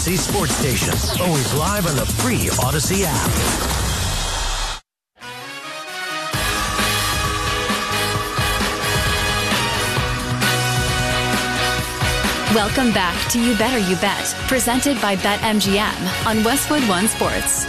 Audacy Sports Station. Always live on the free Audacy app. Welcome back to You Better You Bet, presented by BetMGM on Westwood One Sports.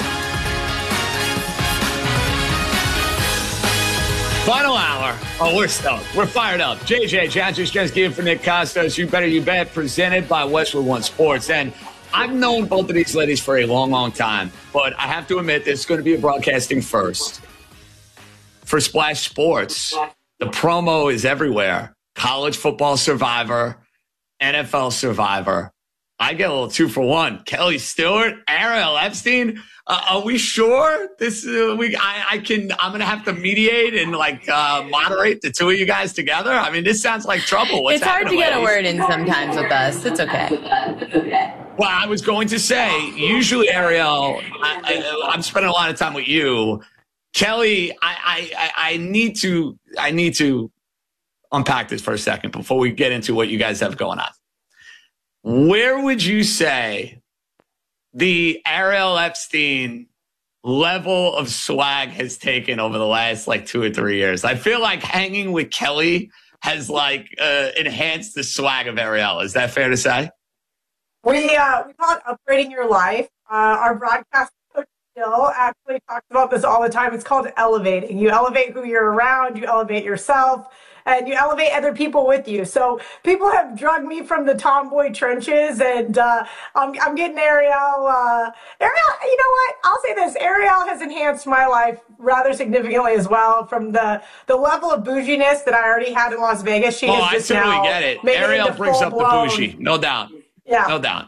Final hour. Oh, we're stoked. We're fired up. JJ, Jansen Strensky for Nick Costos. You Better You Bet, presented by Westwood One Sports. And I've known both of these ladies for a long, long time, but I have to admit this is going to be a broadcasting first. For Splash Sports, the promo is everywhere. College football Survivor, NFL Survivor. I get a little 2-for-1. Kelly Stewart, Ariel Epstein. Are we sure this? I'm gonna have to mediate and moderate the two of you guys together. I mean, this sounds like trouble. It's hard to get a word in sometimes with us. It's okay. Well, I was going to say, usually Ariel, I'm spending a lot of time with you. Kelly, I need to unpack this for a second before we get into what you guys have going on. Where would you say the Ariel Epstein level of swag has taken over the last 2 or 3 years? I feel like hanging with Kelly has enhanced the swag of Ariel. Is that fair to say? We call it upgrading your life. Our broadcast coach Bill actually talks about this all the time. It's called elevating. You elevate who you're around, you elevate yourself, and you elevate other people with you. So people have drugged me from the tomboy trenches, and I'm getting Ariel. Ariel, you know what? I'll say this. Ariel has enhanced my life rather significantly as well. From the level of bouginess that I already had in Las Vegas, she has just I totally get it. Ariel brings up the bougie. No doubt. Yeah. No doubt.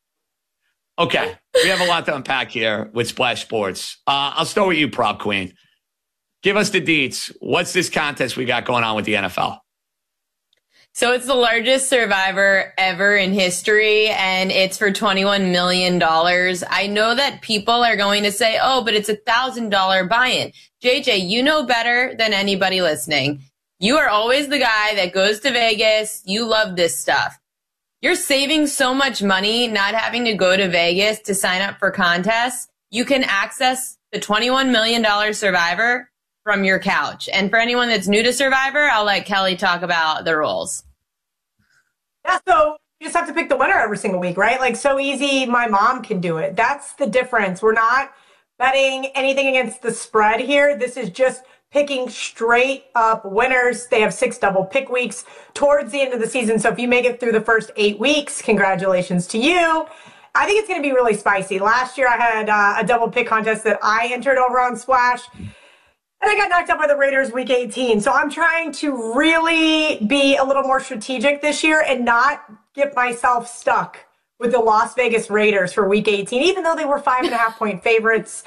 Okay. We have a lot to unpack here with Splash Sports. I'll start with you, Prop Queen. Give us the deets. What's this contest we got going on with the NFL? So it's the largest Survivor ever in history, and it's for $21 million. I know that people are going to say, oh, but it's $1,000 buy-in. JJ, you know better than anybody listening. You are always the guy that goes to Vegas. You love this stuff. You're saving so much money not having to go to Vegas to sign up for contests. You can access the $21 million Survivor from your couch. And for anyone that's new to Survivor, I'll let Kelly talk about the rules. Yeah, so you just have to pick the winner every single week, right? So easy, my mom can do it. That's the difference. We're not betting anything against the spread here. This is just picking straight up winners. They have 6 double pick weeks towards the end of the season. So if you make it through the first 8 weeks, congratulations to you. I think it's going to be really spicy. Last year I had a double pick contest that I entered over on Splash, and I got knocked out by the Raiders week 18. So I'm trying to really be a little more strategic this year and not get myself stuck with the Las Vegas Raiders for week 18, even though they were 5.5-point favorites.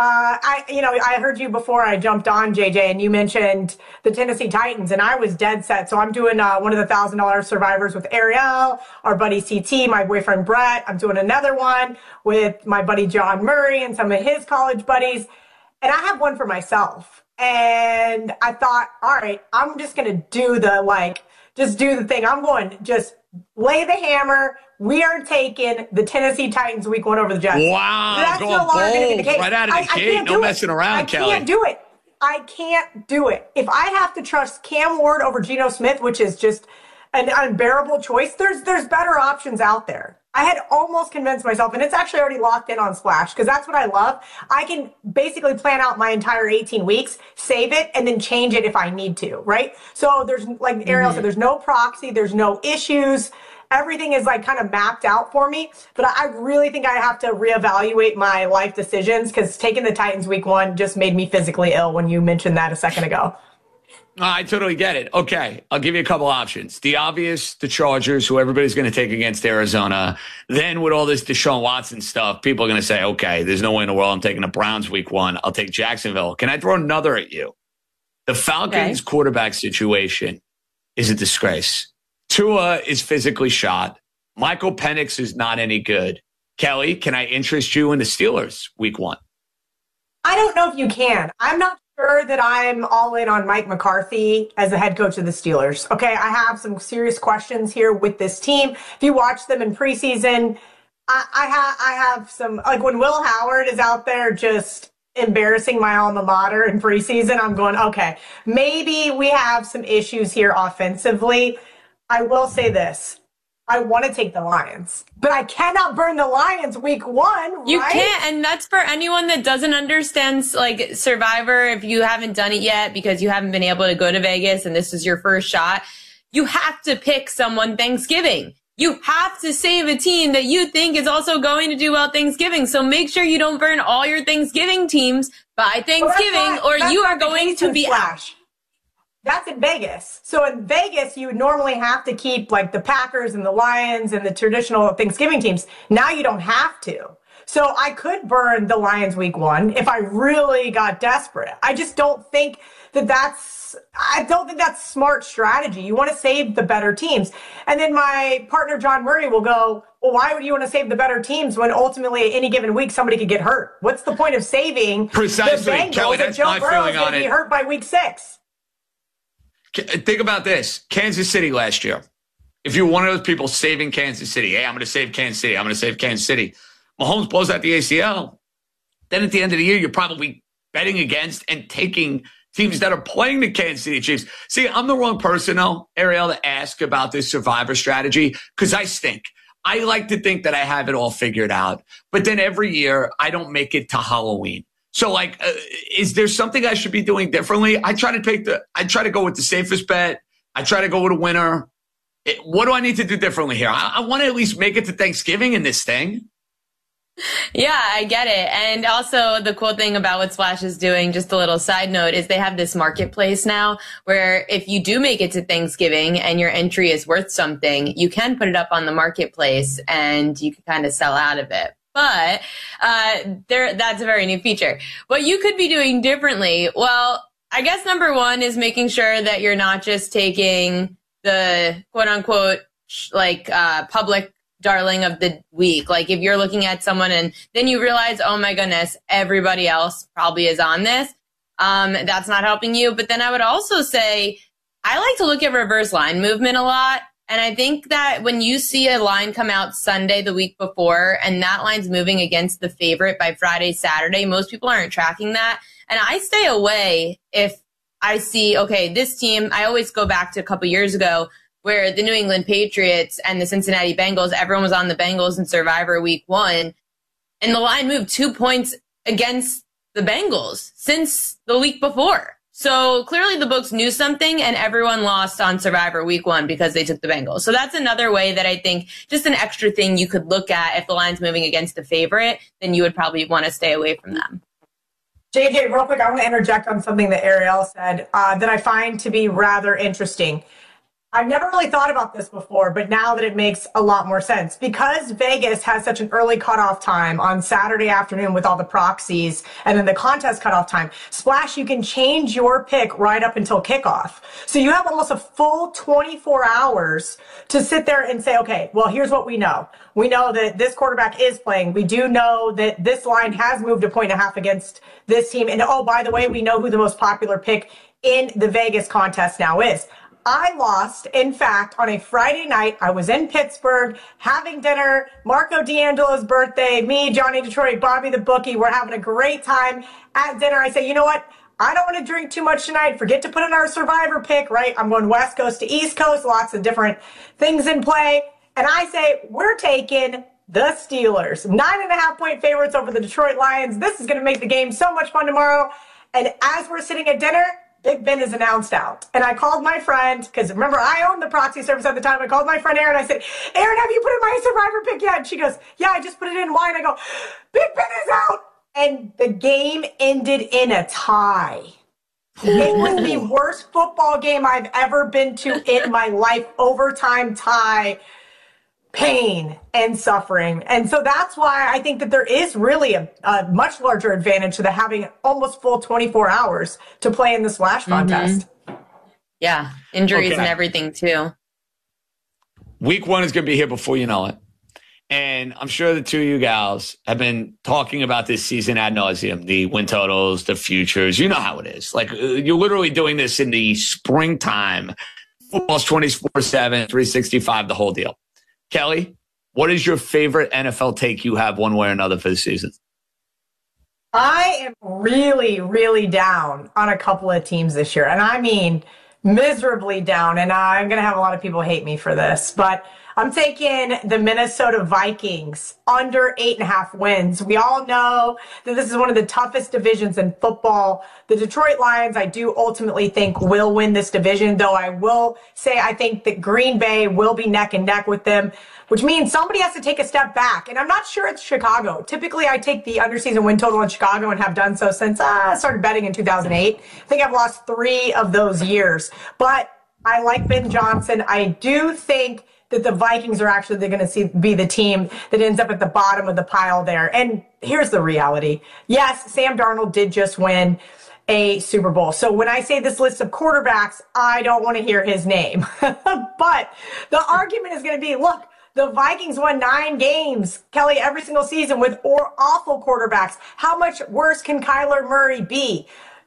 I heard you before I jumped on, JJ, and you mentioned the Tennessee Titans, and I was dead set. So I'm doing one of the $1,000 Survivors with Ariel, our buddy CT, my boyfriend Brett. I'm doing another one with my buddy John Murray and some of his college buddies. And I have one for myself. And I thought, all right, I'm just going to do just do the thing. I'm going to just lay the hammer. We are taking the Tennessee Titans week 1 over the Jets. Wow. That's no longer going to be the case. Right out of the gate. No messing around, Kelly. I can't do it. I can't do it. If I have to trust Cam Ward over Geno Smith, which is just an unbearable choice, there's better options out there. I had almost convinced myself, and it's actually already locked in on Splash, because that's what I love. I can basically plan out my entire 18 weeks, save it, and then change it if I need to, right? So there's, like Ariel said, there's no proxy, there's no issues. Everything is kind of mapped out for me. But I really think I have to reevaluate my life decisions, because taking the Titans week 1 just made me physically ill when you mentioned that a second ago. I totally get it. Okay, I'll give you a couple options. The obvious, the Chargers, who everybody's going to take against Arizona. Then with all this Deshaun Watson stuff, people are going to say, okay, there's no way in the world I'm taking the Browns week 1. I'll take Jacksonville. Can I throw another at you? The Falcons quarterback situation is a disgrace. Tua is physically shot. Michael Penix is not any good. Kelly, can I interest you in the Steelers week 1? I don't know if you can. I'm not sure that I'm all in on Mike McCarthy as the head coach of the Steelers. Okay, I have some serious questions here with this team. If you watch them in preseason, I have some, like when Will Howard is out there just embarrassing my alma mater in preseason, I'm going, okay, maybe we have some issues here offensively. I will say this. I want to take the Lions, but I cannot burn the Lions week 1, right? You can't, and that's for anyone that doesn't understand, like, Survivor, if you haven't done it yet because you haven't been able to go to Vegas and this is your first shot. You have to pick someone Thanksgiving. You have to save a team that you think is also going to do well Thanksgiving. So make sure you don't burn all your Thanksgiving teams by Thanksgiving, or you are going to be out. That's in Vegas. So in Vegas, you would normally have to keep like the Packers and the Lions and the traditional Thanksgiving teams. Now you don't have to. So I could burn the Lions week 1 if I really got desperate. I just don't think that's smart strategy. You want to save the better teams. And then my partner, John Murray, will go, well, why would you want to save the better teams when ultimately any given week somebody could get hurt? What's the point of saving Precisely. the Bengals Kelly, if that's Joe my Burrow's feeling going on to be it. hurt by week 6? Think about this. Kansas City last year. If you're one of those people saving Kansas City, hey, I'm going to save Kansas City. I'm going to save Kansas City. Mahomes blows out the ACL. Then at the end of the year, you're probably betting against and taking teams that are playing the Kansas City Chiefs. See, I'm the wrong person, though, Ariel, to ask about this Survivor strategy because I stink. I like to think that I have it all figured out. But then every year, I don't make it to Halloween. So, like, is there something I should be doing differently? I try to go with the safest bet. I try to go with a winner. What do I need to do differently here? I want to at least make it to Thanksgiving in this thing. Yeah, I get it. And also the cool thing about what Splash is doing, just a little side note, is they have this marketplace now where if you do make it to Thanksgiving and your entry is worth something, you can put it up on the marketplace and you can kind of sell out of it. But that's a very new feature. What you could be doing differently, well, I guess number 1 is making sure that you're not just taking the quote-unquote public darling of the week. Like if you're looking at someone and then you realize, oh my goodness, everybody else probably is on this, that's not helping you. But then I would also say I like to look at reverse line movement a lot. And I think that when you see a line come out Sunday the week before and that line's moving against the favorite by Friday, Saturday, most people aren't tracking that. And I stay away if I see, okay, this team, I always go back to a couple years ago where the New England Patriots and the Cincinnati Bengals, everyone was on the Bengals in Survivor week 1. And the line moved 2 points against the Bengals since the week before. So clearly the books knew something and everyone lost on Survivor week 1 because they took the Bengals. So that's another way that I think just an extra thing you could look at. If the line's moving against the favorite, then you would probably want to stay away from them. JJ, real quick, I want to interject on something that Ariel said that I find to be rather interesting. I've never really thought about this before, but now that it makes a lot more sense. Because Vegas has such an early cutoff time on Saturday afternoon with all the proxies and then the contest cutoff time, Splash, you can change your pick right up until kickoff. So you have almost a full 24 hours to sit there and say, okay, well, here's what we know. We know that this quarterback is playing. We do know that this line has moved 1.5 points against this team. And oh, by the way, we know who the most popular pick in the Vegas contest now is. I lost, in fact, on a Friday night. I was in Pittsburgh having dinner, Marco D'Angelo's birthday, me, Johnny Detroit, Bobby the bookie. We're having a great time at dinner. I say, you know what? I don't want to drink too much tonight. Forget to put in our Survivor pick, right? I'm going West Coast to East Coast, lots of different things in play. And I say, we're taking the Steelers. 9.5 point favorites over the Detroit Lions. This is going to make the game so much fun tomorrow. And as we're sitting at dinner, Big Ben is announced out. And I called my friend, because remember, I owned the proxy service at the time. I called my friend Erin. I said, Erin, have you put in my Survivor pick yet? And she goes, yeah, I just put it in. Why? And I go, Big Ben is out. And the game ended in a tie. It was the worst football game I've ever been to in my life. Overtime tie. Pain and suffering. And so that's why I think that there is really a much larger advantage to the having almost full 24 hours to play in the Splash contest. Yeah, injuries and everything too. Week 1 is going to be here before you know it. And I'm sure the two of you gals have been talking about this season ad nauseum, the win totals, the futures. You know how it is. Like you're literally doing this in the springtime. Football's 24/7, 365, the whole deal. Kelly, What is your favorite NFL take you have one way or another for the season? I am really, really down on a couple of teams this year. And I mean miserably down. And I'm going to have a lot of people hate me for this. But I'm taking the Minnesota Vikings under 8.5 wins. We all know that this is one of the toughest divisions in football. The Detroit Lions, I do ultimately think, will win this division, though I will say I think that Green Bay will be neck and neck with them, which means somebody has to take a step back. And I'm not sure it's Chicago. Typically, I take the underseason win total in Chicago and have done so since I started betting in 2008. I think I've lost 3 of those years. But I like Ben Johnson. I do think that the Vikings are actually going to be the team that ends up at the bottom of the pile there. And here's the reality. Yes, Sam Darnold did just win a Super Bowl. So when I say this list of quarterbacks, I don't want to hear his name. But the argument is going to be, look, the Vikings won 9 games, Kelly, every single season with awful quarterbacks. How much worse can Kyler Murray be?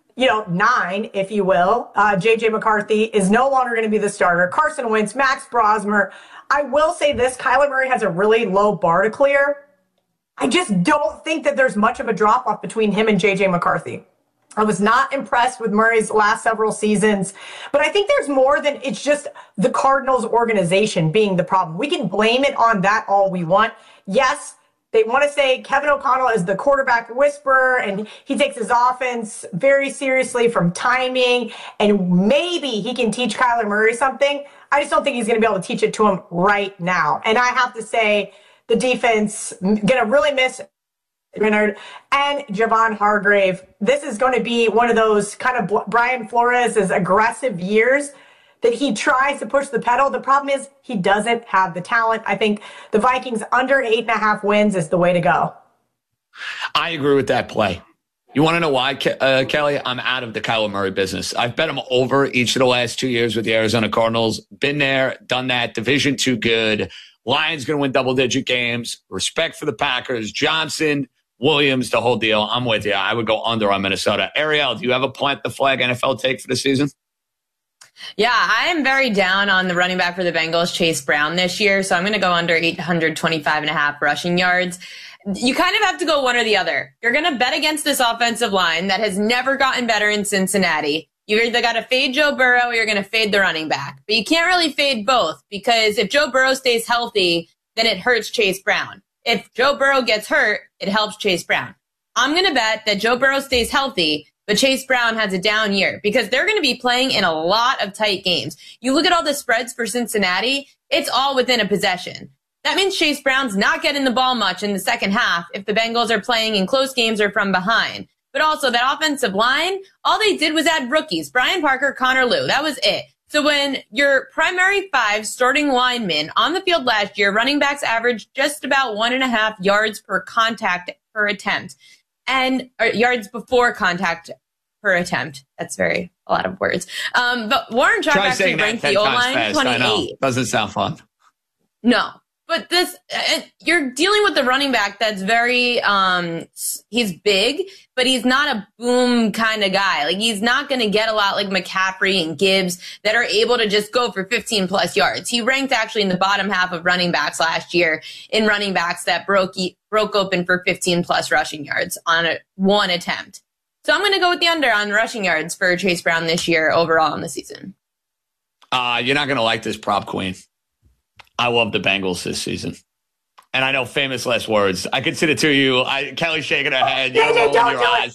9, if you will. J.J. McCarthy is no longer going to be the starter. Carson Wentz, Max Brosmer. I will say this, Kyler Murray has a really low bar to clear. I just don't think that there's much of a drop-off between him and J.J. McCarthy. I was not impressed with Murray's last several seasons, but I think there's more than it's just the Cardinals organization being the problem. We can blame it on that all we want. Yes, they want to say Kevin O'Connell is the quarterback whisperer, and he takes his offense very seriously from timing, and maybe he can teach Kyler Murray something. I just don't think he's going to be able to teach it to him right now. And I have to say the defense going to really miss Leonard and Javon Hargrave. This is going to be one of those kind of Brian Flores' aggressive years that he tries to push the pedal. The problem is he doesn't have the talent. I think the Vikings under 8.5 wins is the way to go. I agree with that play. You want to know why, Kelly? I'm out of the Kyler Murray business. I've bet him over each of the last 2 years with the Arizona Cardinals. Been there, done that. Division too good. Lions going to win double-digit games. Respect for the Packers. Johnson, Williams, the whole deal. I'm with you. I would go under on Minnesota. Ariel, do you have a plant the flag NFL take for the season? Yeah, I am very down on the running back for the Bengals, Chase Brown, this year. So I'm going to go under 825.5 rushing yards. You kind of have to go one or the other. You're going to bet against this offensive line that has never gotten better in Cincinnati. You either got to fade Joe Burrow or you're going to fade the running back. But you can't really fade both, because if Joe Burrow stays healthy, then it hurts Chase Brown. If Joe Burrow gets hurt, it helps Chase Brown. I'm going to bet that Joe Burrow stays healthy, but Chase Brown has a down year, because they're going to be playing in a lot of tight games. You look at all the spreads for Cincinnati, it's all within a possession. That means Chase Brown's not getting the ball much in the second half if the Bengals are playing in close games or from behind. But also that offensive line, all they did was add rookies, Brian Parker, Connor Lew. That was it. So when your primary 5 starting linemen on the field last year, running backs averaged just about 1.5 yards per contact per attempt, and yards before contact per attempt. That's a lot of words. But Warren Sharp actually ranked the O-line 28. Doesn't sound fun. No. But you're dealing with the running back that's very, he's big, but he's not a boom kind of guy. Like, he's not going to get a lot like McCaffrey and Gibbs that are able to just go for 15 plus yards. He ranked actually in the bottom half of running backs last year in running backs that broke open for 15 plus rushing yards on one attempt. So I'm going to go with the under on rushing yards for Chase Brown this year overall in the season. You're not going to like this prop queen. I love the Bengals this season. And I know famous last words. I can see the two of you. Kelly shaking her head. You're rolling your eyes.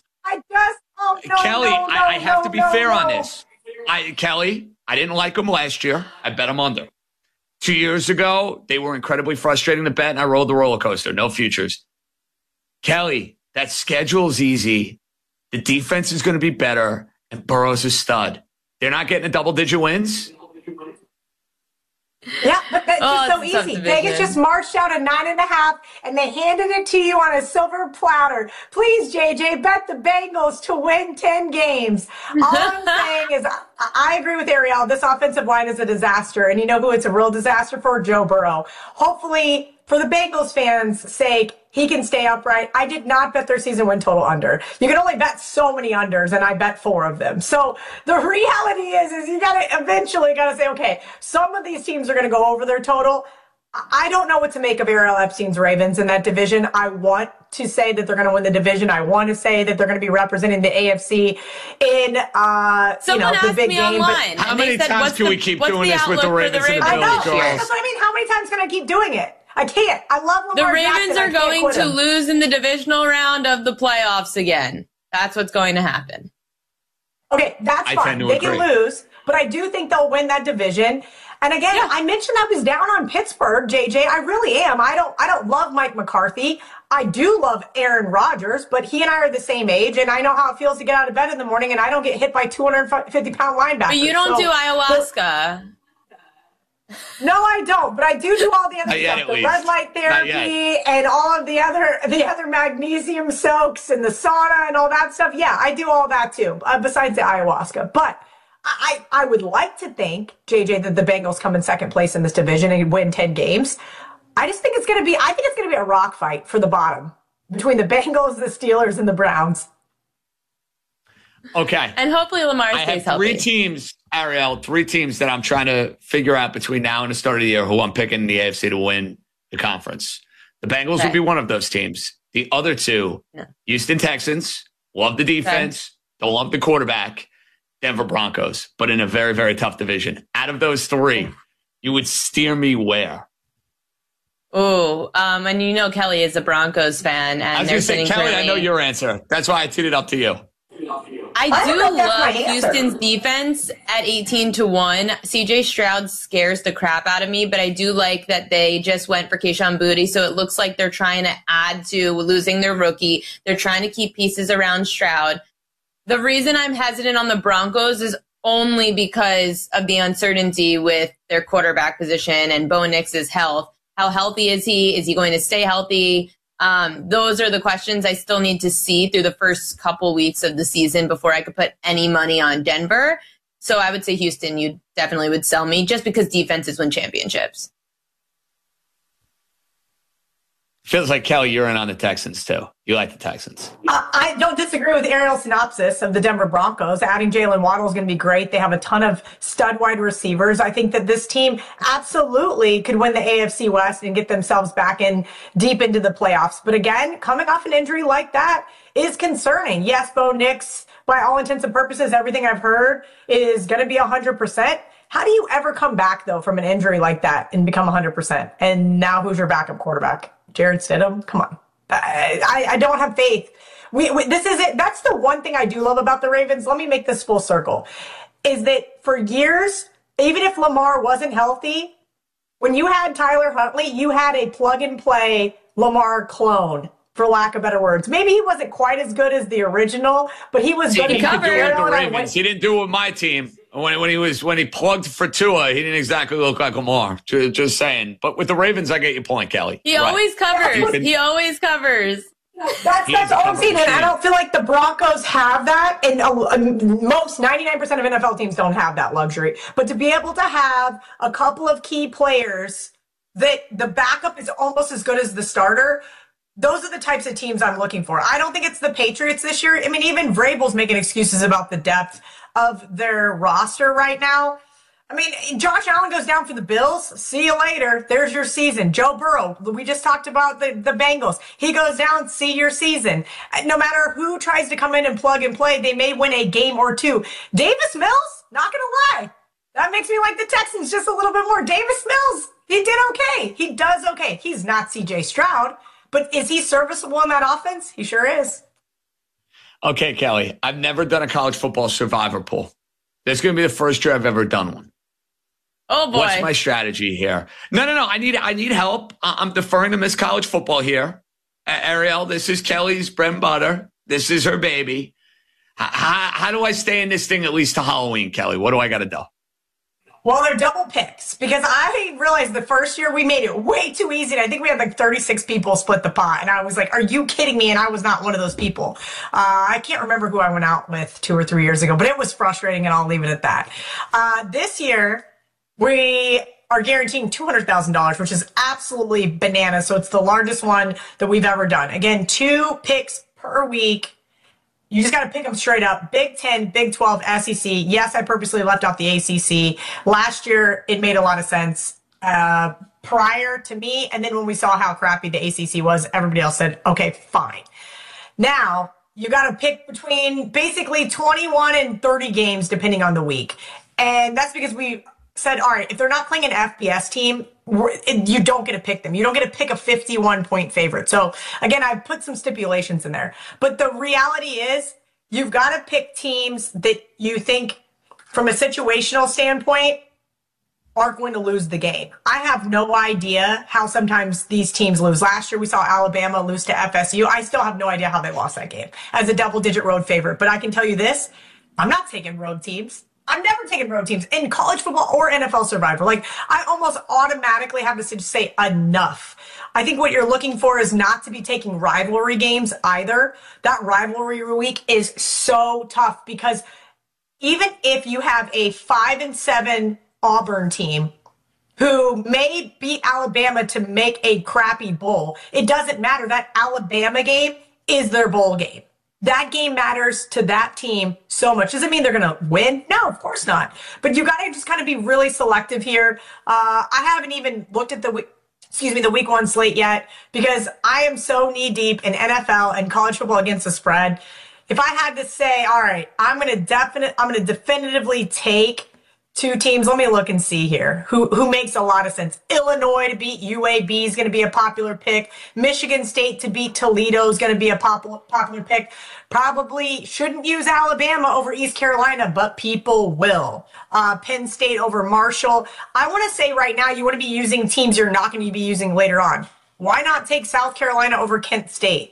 Kelly, I have to be fair on this. Kelly, I didn't like them last year. I bet them under. 2 years ago, they were incredibly frustrating to bet, and I rolled the roller coaster. No futures. Kelly, that schedule's easy. The defense is going to be better, and Burrow's a stud. They're not getting a double-digit wins. Yeah, but that's just so easy. Vegas just marched out a 9.5, and they handed it to you on a silver platter. Please, JJ, bet the Bengals to win 10 games. All I'm saying is I agree with Ariel. This offensive line is a disaster, and you know who it's a real disaster for? Joe Burrow. Hopefully, for the Bengals fans' sake, he can stay upright. I did not bet their season win total under. You can only bet so many unders, and I bet 4 of them. So the reality is you eventually got to say, okay, some of these teams are going to go over their total. I don't know what to make of Ariel Epstein's Ravens in that division. I want to say that they're going to win the division. I want to say that they're going to be representing the AFC in the big game. Online, how many times can we keep doing this with the Ravens and the Bills? I know. That's what I mean. How many times can I keep doing it? I can't. I love Lamar The Ravens Jackson. are going to lose in the divisional round of the playoffs again. That's what's going to happen. Okay, that's fine. They can lose, but I do think they'll win that division. And again, I mentioned I was down on Pittsburgh, JJ. I really am. I don't love Mike McCarthy. I do love Aaron Rodgers, but he and I are the same age, and I know how it feels to get out of bed in the morning and I don't get hit by 250-pound linebackers. But you don't do ayahuasca. No, I don't. But I do all the other stuff, the red light therapy and all of the other magnesium soaks and the sauna and all that stuff. Yeah, I do all that too, besides the ayahuasca. But I would like to think, JJ, that the Bengals come in second place in this division and win 10 games. I think it's going to be a rock fight for the bottom between the Bengals, the Steelers, and the Browns. Okay. And hopefully Lamar stays healthy. Three teams that I'm trying to figure out between now and the start of the year who I'm picking in the AFC to win the conference. The Bengals will be one of those teams. The other two, Houston Texans, love the defense, don't love the quarterback. Denver Broncos, but in a very, very tough division. Out of those three, you would steer me where? Oh, and Kelly is a Broncos fan. And I was going to say, Kelly, I know your answer. That's why I teed it up to you. I do love Houston's defense at 18-1. CJ Stroud scares the crap out of me, but I do like that they just went for Kayshon Boutte, so it looks like they're trying to add to losing their rookie. They're trying to keep pieces around Stroud. The reason I'm hesitant on the Broncos is only because of the uncertainty with their quarterback position and Bo Nix's health. How healthy is he? Is he going to stay healthy? Those are the questions I still need to see through the first couple weeks of the season before I could put any money on Denver. So I would say Houston, you definitely would sell me just because defenses win championships. Feels like, Kelly, you're in on the Texans, too. You like the Texans. I don't disagree with Ariel's synopsis of the Denver Broncos. Adding Jalen Waddle is going to be great. They have a ton of stud wide receivers. I think that this team absolutely could win the AFC West and get themselves back in deep into the playoffs. But again, coming off an injury like that is concerning. Yes, Bo Nix, by all intents and purposes, everything I've heard is going to be 100%. How do you ever come back, though, from an injury like that and become 100%? And now who's your backup quarterback? Jared Stidham? Come on. I don't have faith. This is it. That's the one thing I do love about the Ravens. Let me make this full circle. Is that for years, even if Lamar wasn't healthy, when you had Tyler Huntley, you had a plug-and-play Lamar clone, for lack of better words. Maybe he wasn't quite as good as the original, but he was good. He could do it with the Ravens. He didn't do it with my team. When he plugged for Tua, he didn't exactly look like Lamar. Just saying. But with the Ravens, I get your point, Kelly. He always covers. He always covers. That's all I'm saying. And I don't feel like the Broncos have that. And most 99% of NFL teams don't have that luxury. But to be able to have a couple of key players that the backup is almost as good as the starter, those are the types of teams I'm looking for. I don't think it's the Patriots this year. I mean, even Vrabel's making excuses about the depth of their roster right now. I mean, Josh Allen goes down for the Bills. See you later. There's your season. Joe Burrow, we just talked about the Bengals. He goes down, see your season. No matter who tries to come in and plug and play, they may win a game or two. Davis Mills, not going to lie. That makes me like the Texans just a little bit more. Davis Mills, he did okay. He does okay. He's not CJ Stroud, but is he serviceable in that offense? He sure is. Okay, Kelly, I've never done a college football survivor pool. This is going to be the first year I've ever done one. Oh, boy. What's my strategy here? No. I need help. I'm deferring to Miss College Football here. Ariel, this is Kelly's bread and butter. This is her baby. How do I stay in this thing at least to Halloween, Kelly? What do I got to do? Well, they're double picks because I realized the first year we made it way too easy. And I think we had like 36 people split the pot. And I was like, are you kidding me? And I was not one of those people. I can't remember who I went out with 2 or 3 years ago, but it was frustrating and I'll leave it at that. This year, we are guaranteeing $200,000, which is absolutely bananas. So it's the largest one that we've ever done. Again, 2 picks per week. You just got to pick them straight up. Big 10, Big 12, SEC. Yes, I purposely left off the ACC. Last year, it made a lot of sense. prior to me. And then when we saw how crappy the ACC was, everybody else said, okay, fine. Now you got to pick between basically 21 and 30 games, depending on the week. And that's because we said, all right, if they're not playing an FBS team, you don't get to pick them. You don't get to pick a 51-point favorite. So again, I put some stipulations in there. But the reality is you've got to pick teams that you think from a situational standpoint aren't going to lose the game. I have no idea how sometimes these teams lose. Last year we saw Alabama lose to FSU. I still have no idea how they lost that game as a double-digit road favorite. But I can tell you this, I'm not taking road teams. I'm never taking road teams in college football or NFL Survivor. Like, I almost automatically have to say enough. I think what you're looking for is not to be taking rivalry games either. That rivalry week is so tough because even if you have a 5-7 Auburn team who may beat Alabama to make a crappy bowl, it doesn't matter. That Alabama game is their bowl game. That game matters to that team so much. Does it mean they're going to win? No, of course not. But you got to just kind of be really selective here. I haven't even looked at the week one slate yet because I am so knee deep in NFL and college football against the spread. If I had to say, all right, I'm going to definitively take two teams. Let me look and see here. Who makes a lot of sense. Illinois to beat UAB is going to be a popular pick. Michigan State to beat Toledo is going to be a popular pick. Probably shouldn't use Alabama over East Carolina, but people will. Penn State over Marshall. I want to say right now you want to be using teams you're not going to be using later on. Why not take South Carolina over Kent State?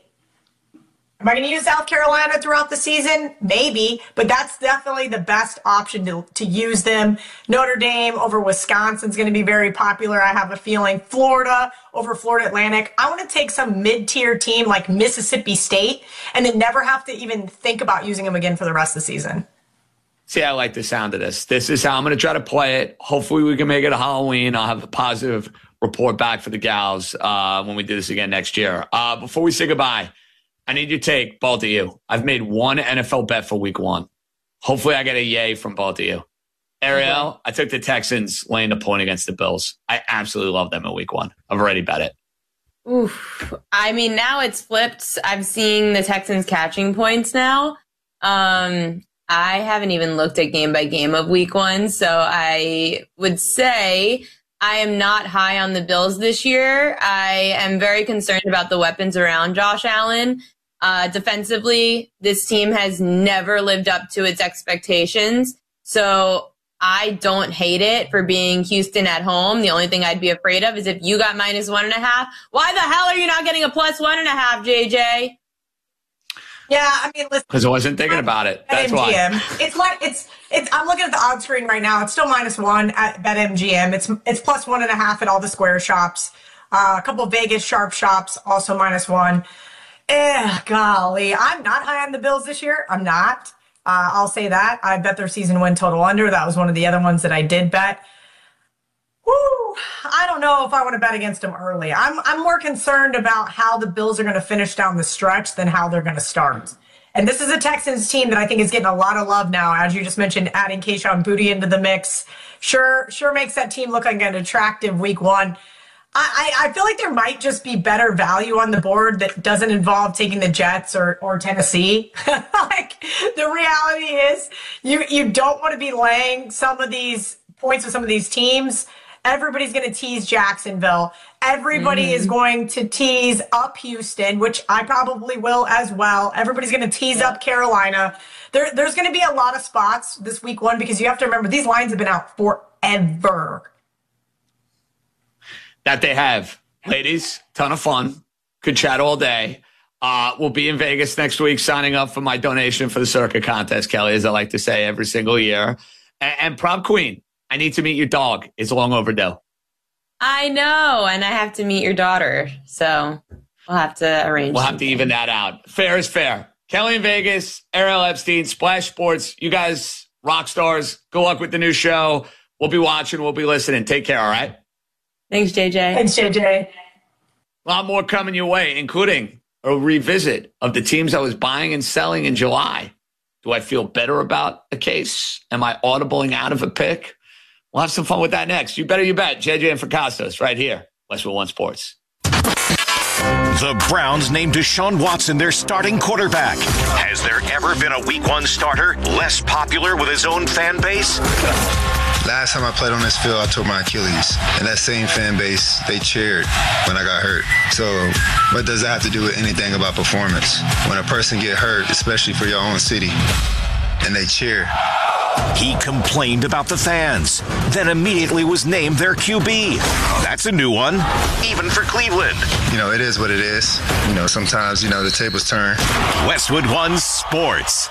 Am I going to use South Carolina throughout the season? Maybe, but that's definitely the best option to use them. Notre Dame over Wisconsin is going to be very popular, I have a feeling. Florida over Florida Atlantic. I want to take some mid-tier team like Mississippi State and then never have to even think about using them again for the rest of the season. See, I like the sound of this. This is how I'm going to try to play it. Hopefully we can make it a Halloween. I'll have a positive report back for the gals when we do this again next year. Before we say goodbye, I need your take, both of you. I've made one NFL bet for week one. Hopefully I get a yay from both of you. Ariel, I took the Texans laying the point against the Bills. I absolutely love them in week one. I've already bet it. Oof. I mean, now it's flipped. I'm seeing the Texans catching points now. I haven't even looked at game by game of week one, so I would say I am not high on the Bills this year. I am very concerned about the weapons around Josh Allen. Defensively, this team has never lived up to its expectations. So I don't hate it for being Houston at home. The only thing I'd be afraid of is if you got -1.5. Why the hell are you not getting a +1.5, JJ? Yeah, I mean, listen. Because I wasn't thinking about it. That's why. It's I'm looking at the odds screen right now. It's still -1 at BetMGM. It's +1.5 at all the square shops. A couple of Vegas sharp shops also -1. Golly, I'm not high on the Bills this year. I'm not. I'll say that. I bet their season win total under. That was one of the other ones that I did bet. Woo! I don't know if I want to bet against them early. I'm more concerned about how the Bills are going to finish down the stretch than how they're going to start. And this is a Texans team that I think is getting a lot of love now, as you just mentioned, adding Kayshon Boutte into the mix. Sure makes that team look like an attractive week one. I feel like there might just be better value on the board that doesn't involve taking the Jets or Tennessee. Like, the reality is you don't want to be laying some of these points with some of these teams. Everybody's going to tease Jacksonville. Everybody is going to tease up Houston, which I probably will as well. Everybody's going to tease up Carolina. There's going to be a lot of spots this week one because you have to remember these lines have been out forever. That they have. Ladies, ton of fun. Could chat all day. We'll be in Vegas next week signing up for my donation for the Circa contest, Kelly, as I like to say every single year. And Prom Queen, I need to meet your dog. It's long overdue. I know, and I have to meet your daughter, so we'll have to arrange. We'll have to even that out. Fair is fair. Kelly in Vegas, Ariel Epstein, Splash Sports. You guys, rock stars. Good luck with the new show. We'll be watching. We'll be listening. Take care, all right? Thanks, JJ. Thanks, JJ. A lot more coming your way, including a revisit of the teams I was buying and selling in July. Do I feel better about a case? Am I audibling out of a pick? We'll have some fun with that next. You better you bet. JJ and Fracastos right here. Westwood One Sports. The Browns named Deshaun Watson their starting quarterback. Has there ever been a Week 1 starter less popular with his own fan base? Last time I played on this field, I tore my Achilles. And that same fan base, they cheered when I got hurt. So what does that have to do with anything about performance? When a person get hurt, especially for your own city, and they cheer. He complained about the fans, then immediately was named their QB. That's a new one, even for Cleveland. You know, it is what it is. You know, sometimes, the tables turn. Westwood One Sports.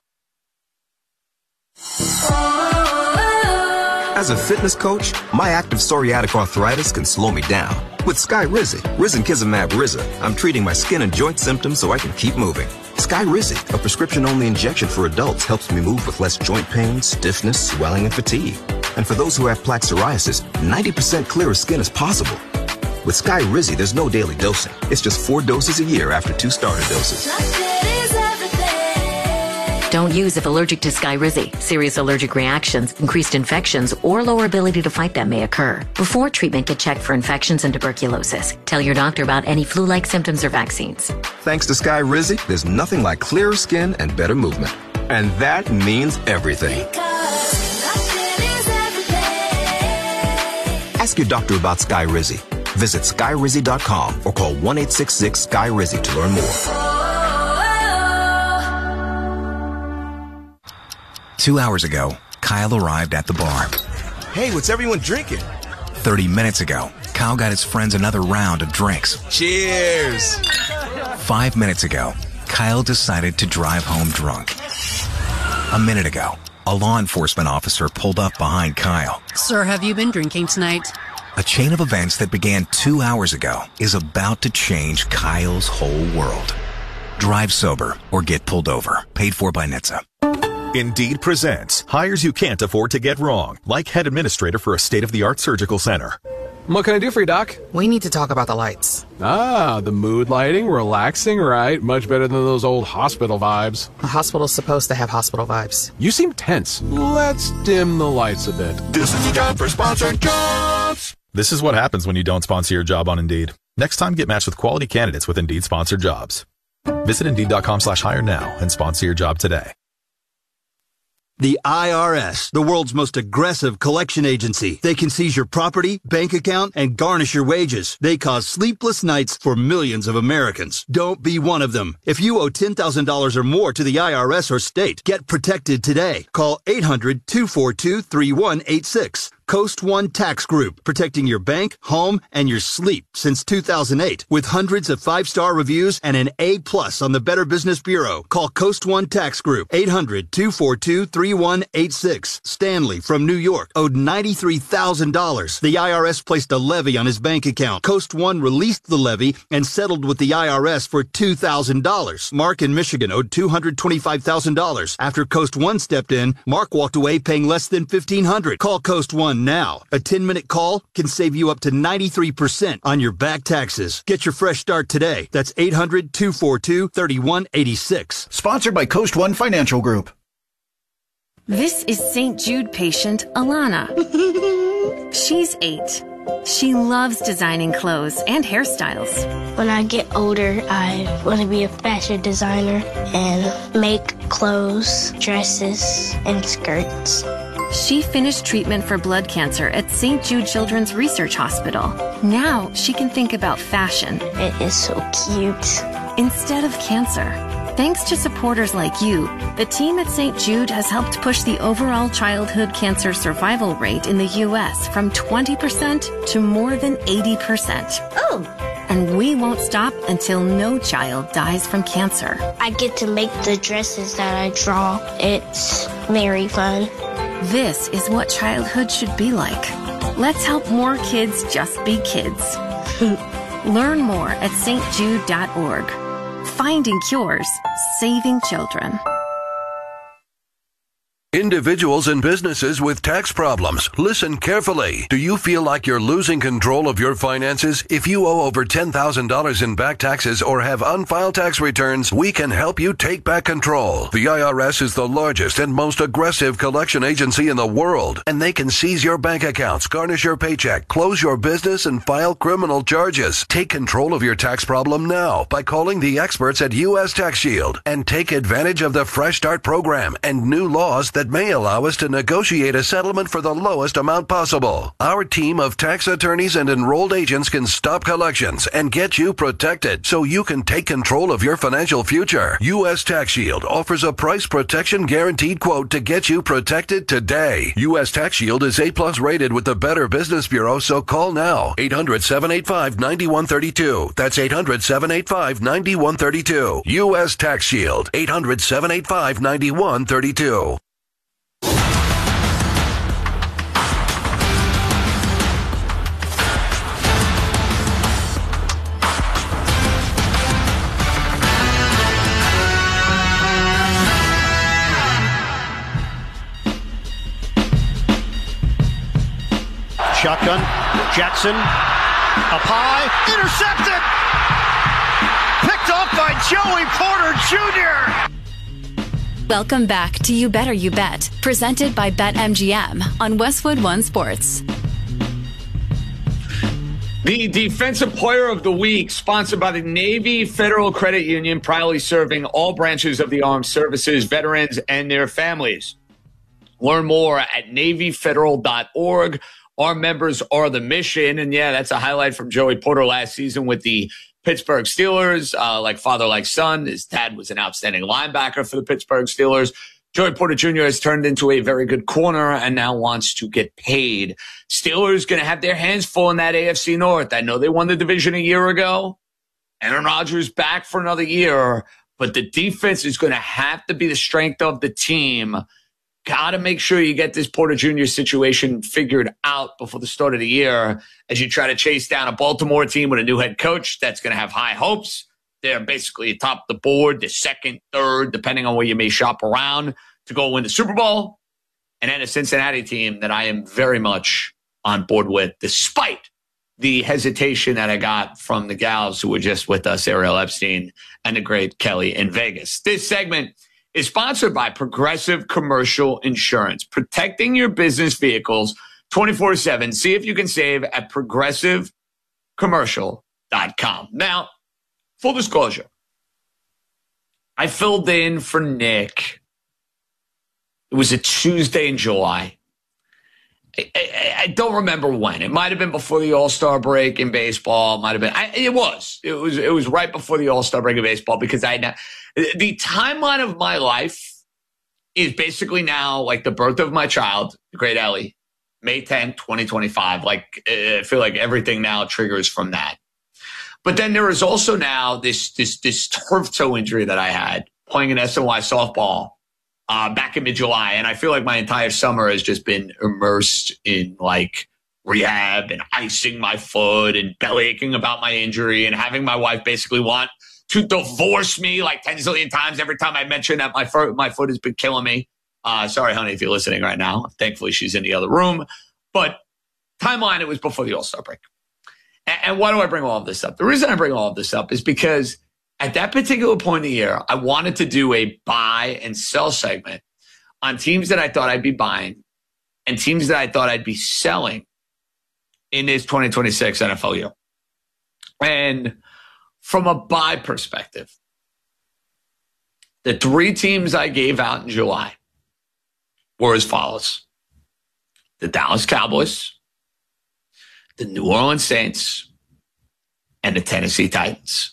As a fitness coach, my active psoriatic arthritis can slow me down. With Skyrizi, Risankizumab Riza, I'm treating my skin and joint symptoms so I can keep moving. Skyrizi, a prescription-only injection for adults, helps me move with less joint pain, stiffness, swelling, and fatigue. And for those who have plaque psoriasis, 90% clearer skin is possible. With Skyrizi, there's no daily dosing. It's just 4 doses a year after 2 starter doses. Don't use if allergic to Skyrizi. Serious allergic reactions, increased infections, or lower ability to fight them may occur. Before treatment, get checked for infections and tuberculosis. Tell your doctor about any flu-like symptoms or vaccines. Thanks to Skyrizi, there's nothing like clearer skin and better movement. And that means everything. Ask your doctor about Skyrizi. Visit Skyrizi.com or call 1-866-SKY-RIZI to learn more. 2 hours ago, Kyle arrived at the bar. Hey, what's everyone drinking? 30 minutes ago, Kyle got his friends another round of drinks. Cheers! 5 minutes ago, Kyle decided to drive home drunk. A minute ago, a law enforcement officer pulled up behind Kyle. Sir, have you been drinking tonight? A chain of events that began 2 hours ago is about to change Kyle's whole world. Drive sober or get pulled over. Paid for by NHTSA. Indeed presents hires you can't afford to get wrong, like head administrator for a state-of-the-art surgical center. What can I do for you, Doc? We need to talk about the lights. Ah, the mood lighting, relaxing, right? Much better than those old hospital vibes. A hospital's supposed to have hospital vibes. You seem tense. Let's dim the lights a bit. This is the time for sponsored jobs. This is what happens when you don't sponsor your job on Indeed. Next time, get matched with quality candidates with Indeed sponsored jobs. Visit Indeed.com/hire now and sponsor your job today. The IRS, the world's most aggressive collection agency. They can seize your property, bank account, and garnish your wages. They cause sleepless nights for millions of Americans. Don't be one of them. If you owe $10,000 or more to the IRS or state, get protected today. Call 800-242-3186. Coast One Tax Group, protecting your bank, home, and your sleep since 2008. With hundreds of 5-star reviews and an A+ on the Better Business Bureau. Call Coast One Tax Group, 800-242-3186. Stanley from New York owed $93,000. The IRS placed a levy on his bank account. Coast One released the levy and settled with the IRS for $2,000. Mark in Michigan owed $225,000. After Coast One stepped in, Mark walked away paying less than $1,500. Call Coast One now. A 10-minute call can save you up to 93% on your back taxes. Get your fresh start today. That's 800-242-3186. Sponsored by Coast One Financial Group. This is St. Jude patient Alana. She's 8. She loves designing clothes and hairstyles. When I get older, I want to be a fashion designer and make clothes, dresses, and skirts. She finished treatment for blood cancer at St. Jude Children's Research Hospital. Now she can think about fashion. It is so cute. Instead of cancer. Thanks to supporters like you, the team at St. Jude has helped push the overall childhood cancer survival rate in the U.S. from 20% to more than 80%. Oh! And we won't stop until no child dies from cancer. I get to make the dresses that I draw. It's very fun. This is what childhood should be like. Let's help more kids just be kids. Learn more at stjude.org. Finding cures, saving children. Individuals and businesses with tax problems, listen carefully. Do you feel like you're losing control of your finances? If you owe over $10,000 in back taxes or have unfiled tax returns, we can help you take back control. The IRS is the largest and most aggressive collection agency in the world, and they can seize your bank accounts, garnish your paycheck, close your business, and file criminal charges. Take control of your tax problem now by calling the experts at U.S. Tax Shield and take advantage of the Fresh Start program and new laws that may allow us to negotiate a settlement for the lowest amount possible. Our team of tax attorneys and enrolled agents can stop collections and get you protected so you can take control of your financial future. U.S. Tax Shield offers a price protection guaranteed quote to get you protected today. U.S. Tax Shield is A+ rated with the Better Business Bureau, so call now. 800-785-9132. That's 800-785-9132. U.S. Tax Shield. 800-785-9132. Shotgun, Jackson, up high, intercepted! Picked off by Joey Porter Jr. Welcome back to You Better You Bet, presented by BetMGM on Westwood One Sports. The Defensive Player of the Week, sponsored by the Navy Federal Credit Union, proudly serving all branches of the armed services, veterans, and their families. Learn more at NavyFederal.org. Our members are the mission. And yeah, that's a highlight from Joey Porter last season with the Pittsburgh Steelers. Like father, like son. His dad was an outstanding linebacker for the Pittsburgh Steelers. Joey Porter Jr. has turned into a very good corner and now wants to get paid. Steelers going to have their hands full in that AFC North. I know they won the division a year ago. Aaron Rodgers back for another year, but the defense is going to have to be the strength of the team. Got to make sure you get this Porter Jr. situation figured out before the start of the year as you try to chase down a Baltimore team with a new head coach that's going to have high hopes. They're basically atop the board, the second, third, depending on where you may shop around, to go win the Super Bowl. And then a Cincinnati team that I am very much on board with, despite the hesitation that I got from the gals who were just with us, Ariel Epstein and the great Kelly in Vegas. This segment is sponsored by Progressive Commercial Insurance, protecting your business vehicles 24/7. See if you can save at progressivecommercial.com. Now, full disclosure, I filled in for Nick. It was a Tuesday in July. I don't remember when. It might have been before the All-Star break in baseball. It might have been. It was right before the All-Star break in baseball because the timeline of my life is basically now like the birth of my child, the great Ellie, May 10th, 2025. Like I feel like everything now triggers from that. But then there is also now this turf toe injury that I had playing in SNY softball back in mid-July. And I feel like my entire summer has just been immersed in like rehab and icing my foot and belly aching about my injury and having my wife basically want to divorce me like 10 zillion times every time I mention that my foot has been killing me. Sorry, honey, if you're listening right now. Thankfully, she's in the other room. But timeline, it was before the All-Star break. And why do I bring all of this up? The reason I bring all of this up is because at that particular point in the year, I wanted to do a buy and sell segment on teams that I thought I'd be buying and teams that I thought I'd be selling in this 2026 NFL year. And from a buy perspective, the three teams I gave out in July were as follows: the Dallas Cowboys, the New Orleans Saints, and the Tennessee Titans.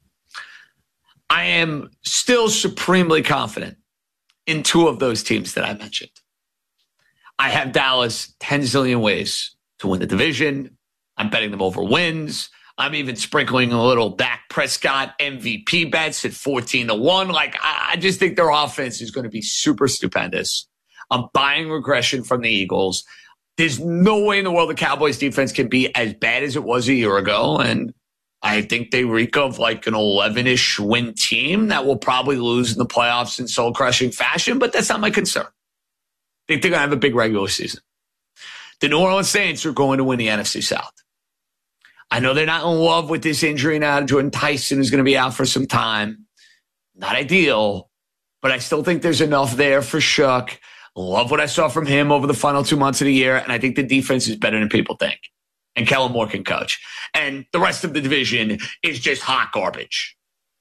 I am still supremely confident in two of those teams that I mentioned. I have Dallas 10 zillion ways to win the division. I'm betting them over wins. I'm even sprinkling a little Dak Prescott MVP bets at 14-1. Like, I just think their offense is going to be super stupendous. I'm buying regression from the Eagles. There's no way in the world the Cowboys defense can be as bad as it was a year ago. And I think they reek of like an 11-ish win team that will probably lose in the playoffs in soul-crushing fashion, but that's not my concern. think they're going to have a big regular season. The New Orleans Saints are going to win the NFC South. I know they're not in love with this injury now. Jordan Tyson is going to be out for some time. Not ideal, but I still think there's enough there for Shook. Love what I saw from him over the final 2 months of the year, and I think the defense is better than people think. And Kellen Moore can coach. And the rest of the division is just hot garbage.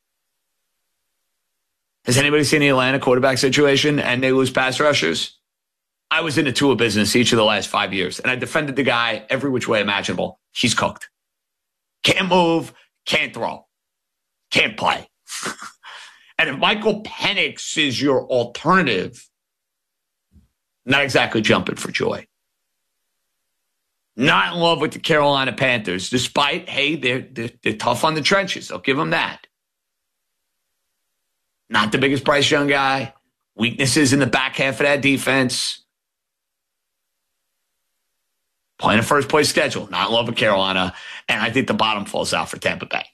Has anybody seen the Atlanta quarterback situation and they lose pass rushers? I was in the Tua business each of the last 5 years, and I defended the guy every which way imaginable. He's cooked. Can't move, can't throw, can't play. And if Michael Penix is your alternative, not exactly jumping for joy. Not in love with the Carolina Panthers, despite, hey, they're tough on the trenches. I'll give them that. Not the biggest Bryce Young guy. Weaknesses in the back half of that defense. Playing a first-place schedule. Not in love with Carolina. And I think the bottom falls out for Tampa Bay.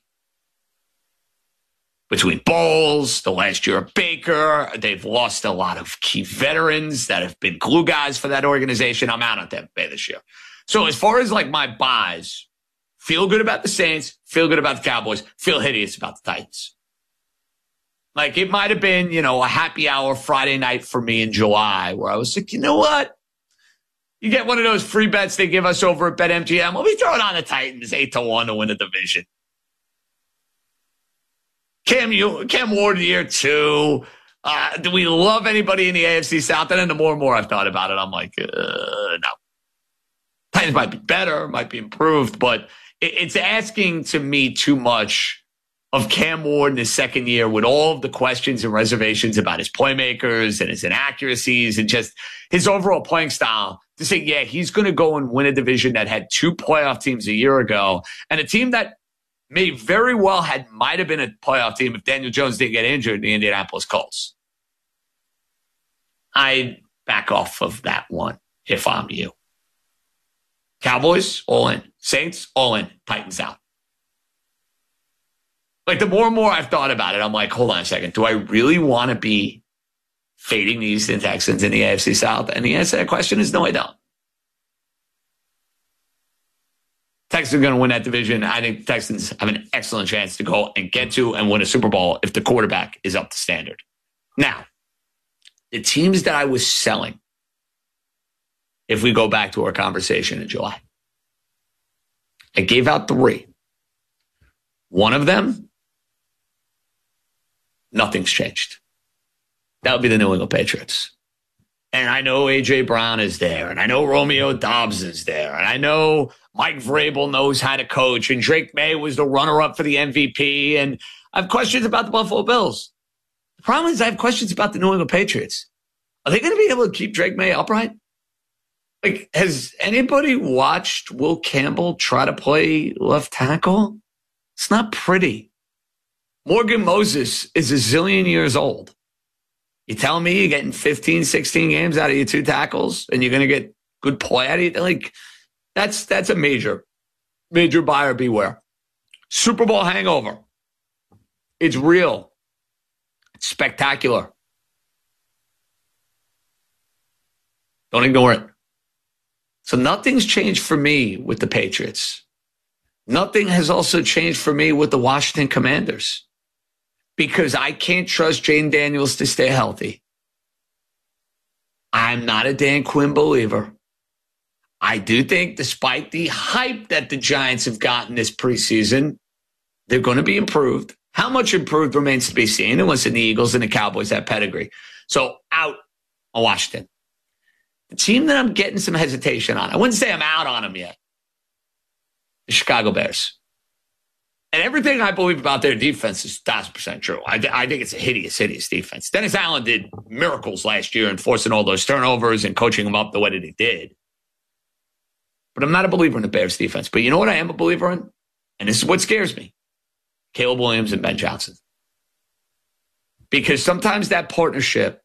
Between Bowles, the last year of Baker, they've lost a lot of key veterans that have been glue guys for that organization. I'm out on Tampa Bay this year. So as far as like my buys, feel good about the Saints, feel good about the Cowboys, feel hideous about the Titans. Like it might have been, a happy hour Friday night for me in July where I was like, you know what? You get one of those free bets they give us over at BetMGM. We'll be throwing on the Titans 8-1 to win the division. Cam Ward year 2. Do we love anybody in the AFC South? And then the more and more I've thought about it, I'm like, no. Titans might be better, might be improved, but it's asking to me too much of Cam Ward in his second year with all of the questions and reservations about his playmakers and his inaccuracies and just his overall playing style to say, yeah, he's going to go and win a division that had 2 playoff teams a year ago and a team that may very well might have been a playoff team if Daniel Jones didn't get injured in the Indianapolis Colts. I'd back off of that one if I'm you. Cowboys, all in. Saints, all in. Titans out. Like the more and more I've thought about it, I'm like, hold on a second. Do I really want to be fading the Houston Texans in the AFC South? And the answer to that question is no, I don't. Texans are going to win that division. I think the Texans have an excellent chance to go and get to and win a Super Bowl if the quarterback is up to standard. Now, the teams that I was selling, if we go back to our conversation in July, I gave out 3. One of them, nothing's changed. That would be the New England Patriots. And I know A.J. Brown is there, and I know Romeo Doubs is there, and I know Mike Vrabel knows how to coach, and Drake May was the runner-up for the MVP, and I have questions about the Buffalo Bills. The problem is I have questions about the New England Patriots. Are they going to be able to keep Drake May upright? Like, has anybody watched Will Campbell try to play left tackle? It's not pretty. Morgan Moses is a zillion years old. You telling me you're getting 15, 16 games out of your 2 tackles and you're going to get good play out of it? Like, that's a major buyer beware. Super Bowl hangover. It's real. It's spectacular. Don't ignore it. So nothing's changed for me with the Patriots. Nothing has also changed for me with the Washington Commanders because I can't trust Jane Daniels to stay healthy. I'm not a Dan Quinn believer. I do think despite the hype that the Giants have gotten this preseason, they're going to be improved. How much improved remains to be seen. And listen, the Eagles and the Cowboys have pedigree. So out on Washington. The team that I'm getting some hesitation on, I wouldn't say I'm out on them yet, the Chicago Bears. And everything I believe about their defense is 1,000% true. I think it's a hideous, hideous defense. Dennis Allen did miracles last year in forcing all those turnovers and coaching them up the way that he did. But I'm not a believer in the Bears defense. But you know what I am a believer in? And this is what scares me. Caleb Williams and Ben Johnson. Because sometimes that partnership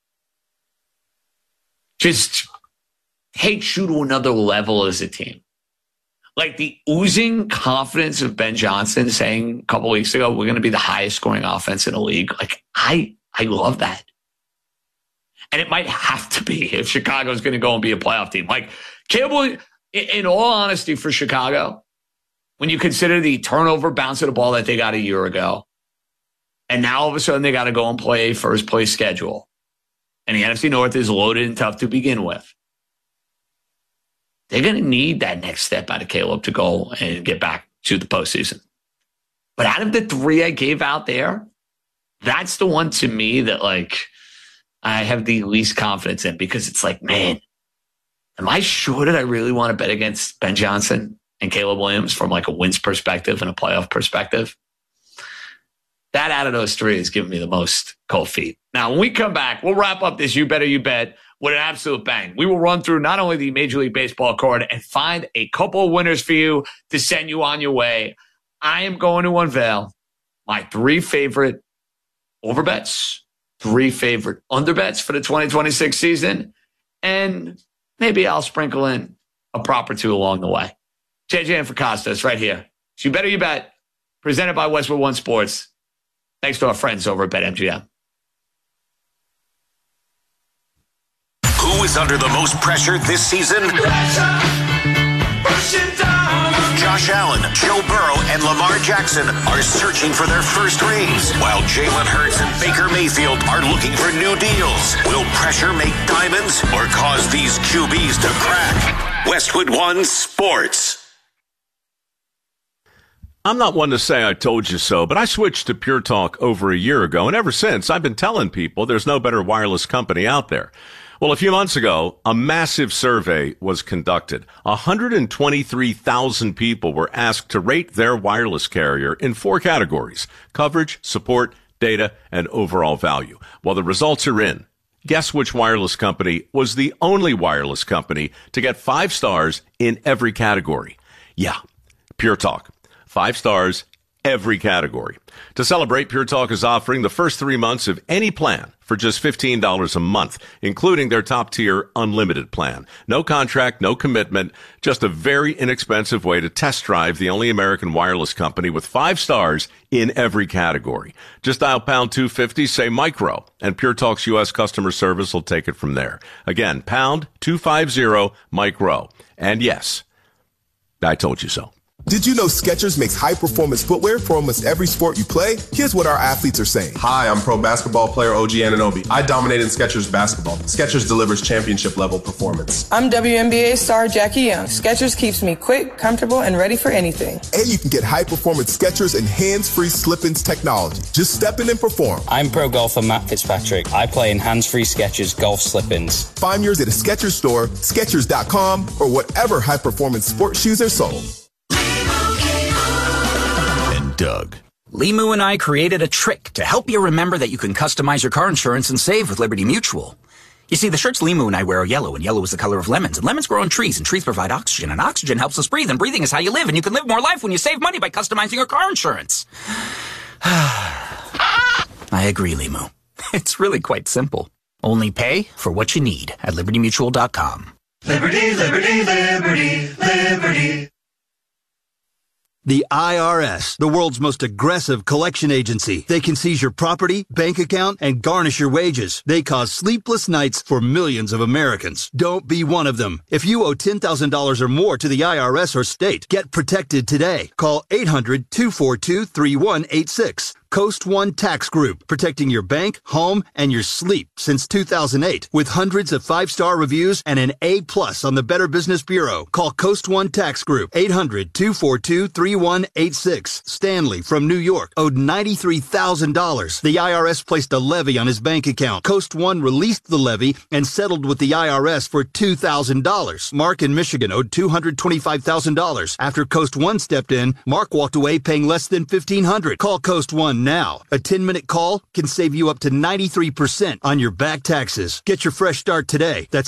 just takes you to another level as a team. Like the oozing confidence of Ben Johnson saying a couple weeks ago, we're going to be the highest scoring offense in the league. Like I love that. And it might have to be if Chicago's going to go and be a playoff team. Like, Caleb, in all honesty, for Chicago, when you consider the turnover bounce of the ball that they got a year ago, and now all of a sudden they got to go and play a first place schedule, and the NFC North is loaded and tough to begin with, they're going to need that next step out of Caleb to go and get back to the postseason. But out of the three I gave out there, that's the one to me that, like, I have the least confidence in, because it's like, man, am I sure that I really want to bet against Ben Johnson and Caleb Williams from like a wins perspective and a playoff perspective? That out of those three is giving me the most cold feet. Now, when we come back, we'll wrap up this You Better You Bet with an absolute bang. We will run through not only the Major League Baseball card and find a couple of winners for you to send you on your way. I am going to unveil my 3 favorite overbets, 3 favorite underbets for the 2026 season, and maybe I'll sprinkle in a prop or two along the way. JJ and for Costas right here. So You Better You Bet, presented by Westwood One Sports. Thanks to our friends over at BetMGM. Who is under the most pressure this season? Josh Allen, Joe Burrow, and Lamar Jackson are searching for their first rings, while Jalen Hurts and Baker Mayfield are looking for new deals. Will pressure make diamonds or cause these QBs to crack? Westwood One Sports. I'm not one to say I told you so, but I switched to Pure Talk over a year ago, and ever since, I've been telling people there's no better wireless company out there. Well, a few months ago, a massive survey was conducted. 123,000 people were asked to rate their wireless carrier in 4 categories: coverage, support, data, and overall value. Well, the results are in. Guess which wireless company was the only wireless company to get 5 stars in every category? Yeah, Pure Talk. 5 stars, every category. To celebrate, Pure Talk is offering the first 3 months of any plan for just $15 a month, including their top-tier unlimited plan. No contract, no commitment, just a very inexpensive way to test drive the only American wireless company with 5 stars in every category. Just dial pound 250, say micro, and Pure Talk's U.S. customer service will take it from there. Again, pound 250 micro. And yes, I told you so. Did you know Skechers makes high-performance footwear for almost every sport you play? Here's what our athletes are saying. Hi, I'm pro basketball player OG Anunoby. I dominated Skechers basketball. Skechers delivers championship-level performance. I'm WNBA star Jackie Young. Skechers keeps me quick, comfortable, and ready for anything. And you can get high-performance Skechers and hands-free slip-ins technology. Just step in and perform. I'm pro golfer Matt Fitzpatrick. I play in hands-free Skechers golf slip-ins. Find yours at a Skechers store, Skechers.com, or whatever high-performance sports shoes are sold. Doug. Limu and I created a trick to help you remember that you can customize your car insurance and save with Liberty Mutual. You see, the shirts Limu and I wear are yellow, and yellow is the color of lemons, and lemons grow on trees, and trees provide oxygen, and oxygen helps us breathe, and breathing is how you live, and you can live more life when you save money by customizing your car insurance. I agree, Limu. It's really quite simple. Only pay for what you need at LibertyMutual.com. Liberty, liberty, liberty, liberty. The IRS, the world's most aggressive collection agency. They can seize your property, bank account, and garnish your wages. They cause sleepless nights for millions of Americans. Don't be one of them. If you owe $10,000 or more to the IRS or state, get protected today. Call 800-242-3186. Coast One Tax Group, protecting your bank, home, and your sleep since 2008. With hundreds of 5-star reviews and an A+ on the Better Business Bureau. Call Coast One Tax Group, 800-242-3186. Stanley from New York owed $93,000. The IRS placed a levy on his bank account. Coast One released the levy and settled with the IRS for $2,000. Mark in Michigan owed $225,000. After Coast One stepped in, Mark walked away paying less than $1,500. Call Coast One now. A 10-minute call can save you up to 93% on your back taxes. Get your fresh start today. That's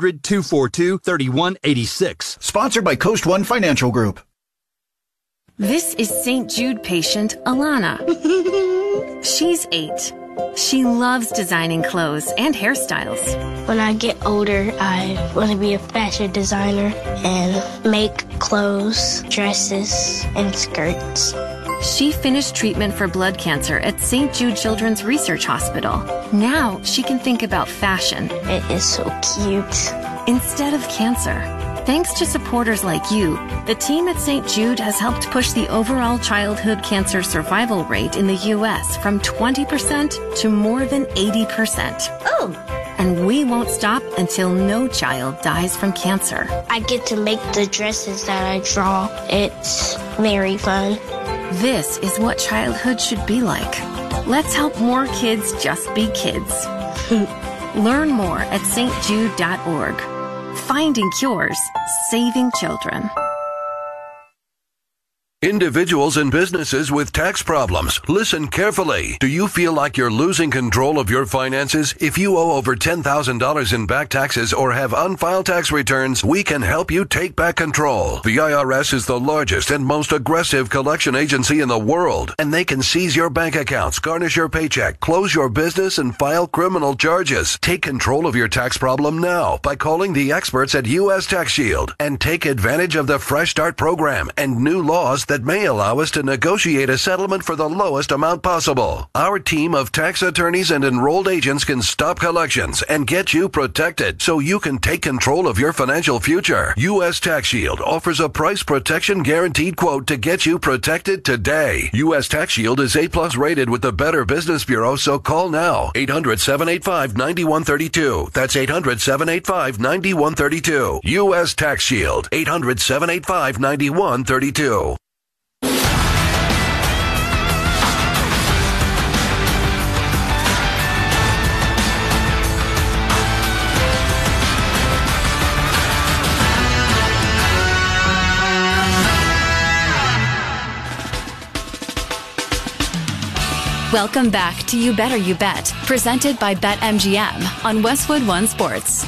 800-242-3186. Sponsored by Coast One Financial Group. This is St. Jude patient Alana. She's 8. She loves designing clothes and hairstyles. When I get older, I want to be a fashion designer and make clothes, dresses, and skirts. She finished treatment for blood cancer at St. Jude Children's Research Hospital. Now she can think about fashion. It is so cute. Instead of cancer. Thanks to supporters like you, the team at St. Jude has helped push the overall childhood cancer survival rate in the U.S. from 20% to more than 80%. Oh! And we won't stop until no child dies from cancer. I get to make the dresses that I draw. It's very fun. This is what childhood should be like. Let's help more kids just be kids. Learn more at stjude.org. Finding cures, saving children. Individuals and businesses with tax problems, listen carefully. Do you feel like you're losing control of your finances? If you owe over $10,000 in back taxes or have unfiled tax returns, we can help you take back control. The IRS is the largest and most aggressive collection agency in the world, and they can seize your bank accounts, garnish your paycheck, close your business, and file criminal charges. Take control of your tax problem now by calling the experts at U.S. Tax Shield and take advantage of the Fresh Start program and new laws that may allow us to negotiate a settlement for the lowest amount possible. Our team of tax attorneys and enrolled agents can stop collections and get you protected so you can take control of your financial future. U.S. Tax Shield offers a price protection guaranteed quote to get you protected today. U.S. Tax Shield is A+ rated with the Better Business Bureau, so call now. 800-785-9132. That's 800-785-9132. U.S. Tax Shield. 800-785-9132. Welcome back to You Better You Bet, presented by BetMGM on Westwood One Sports.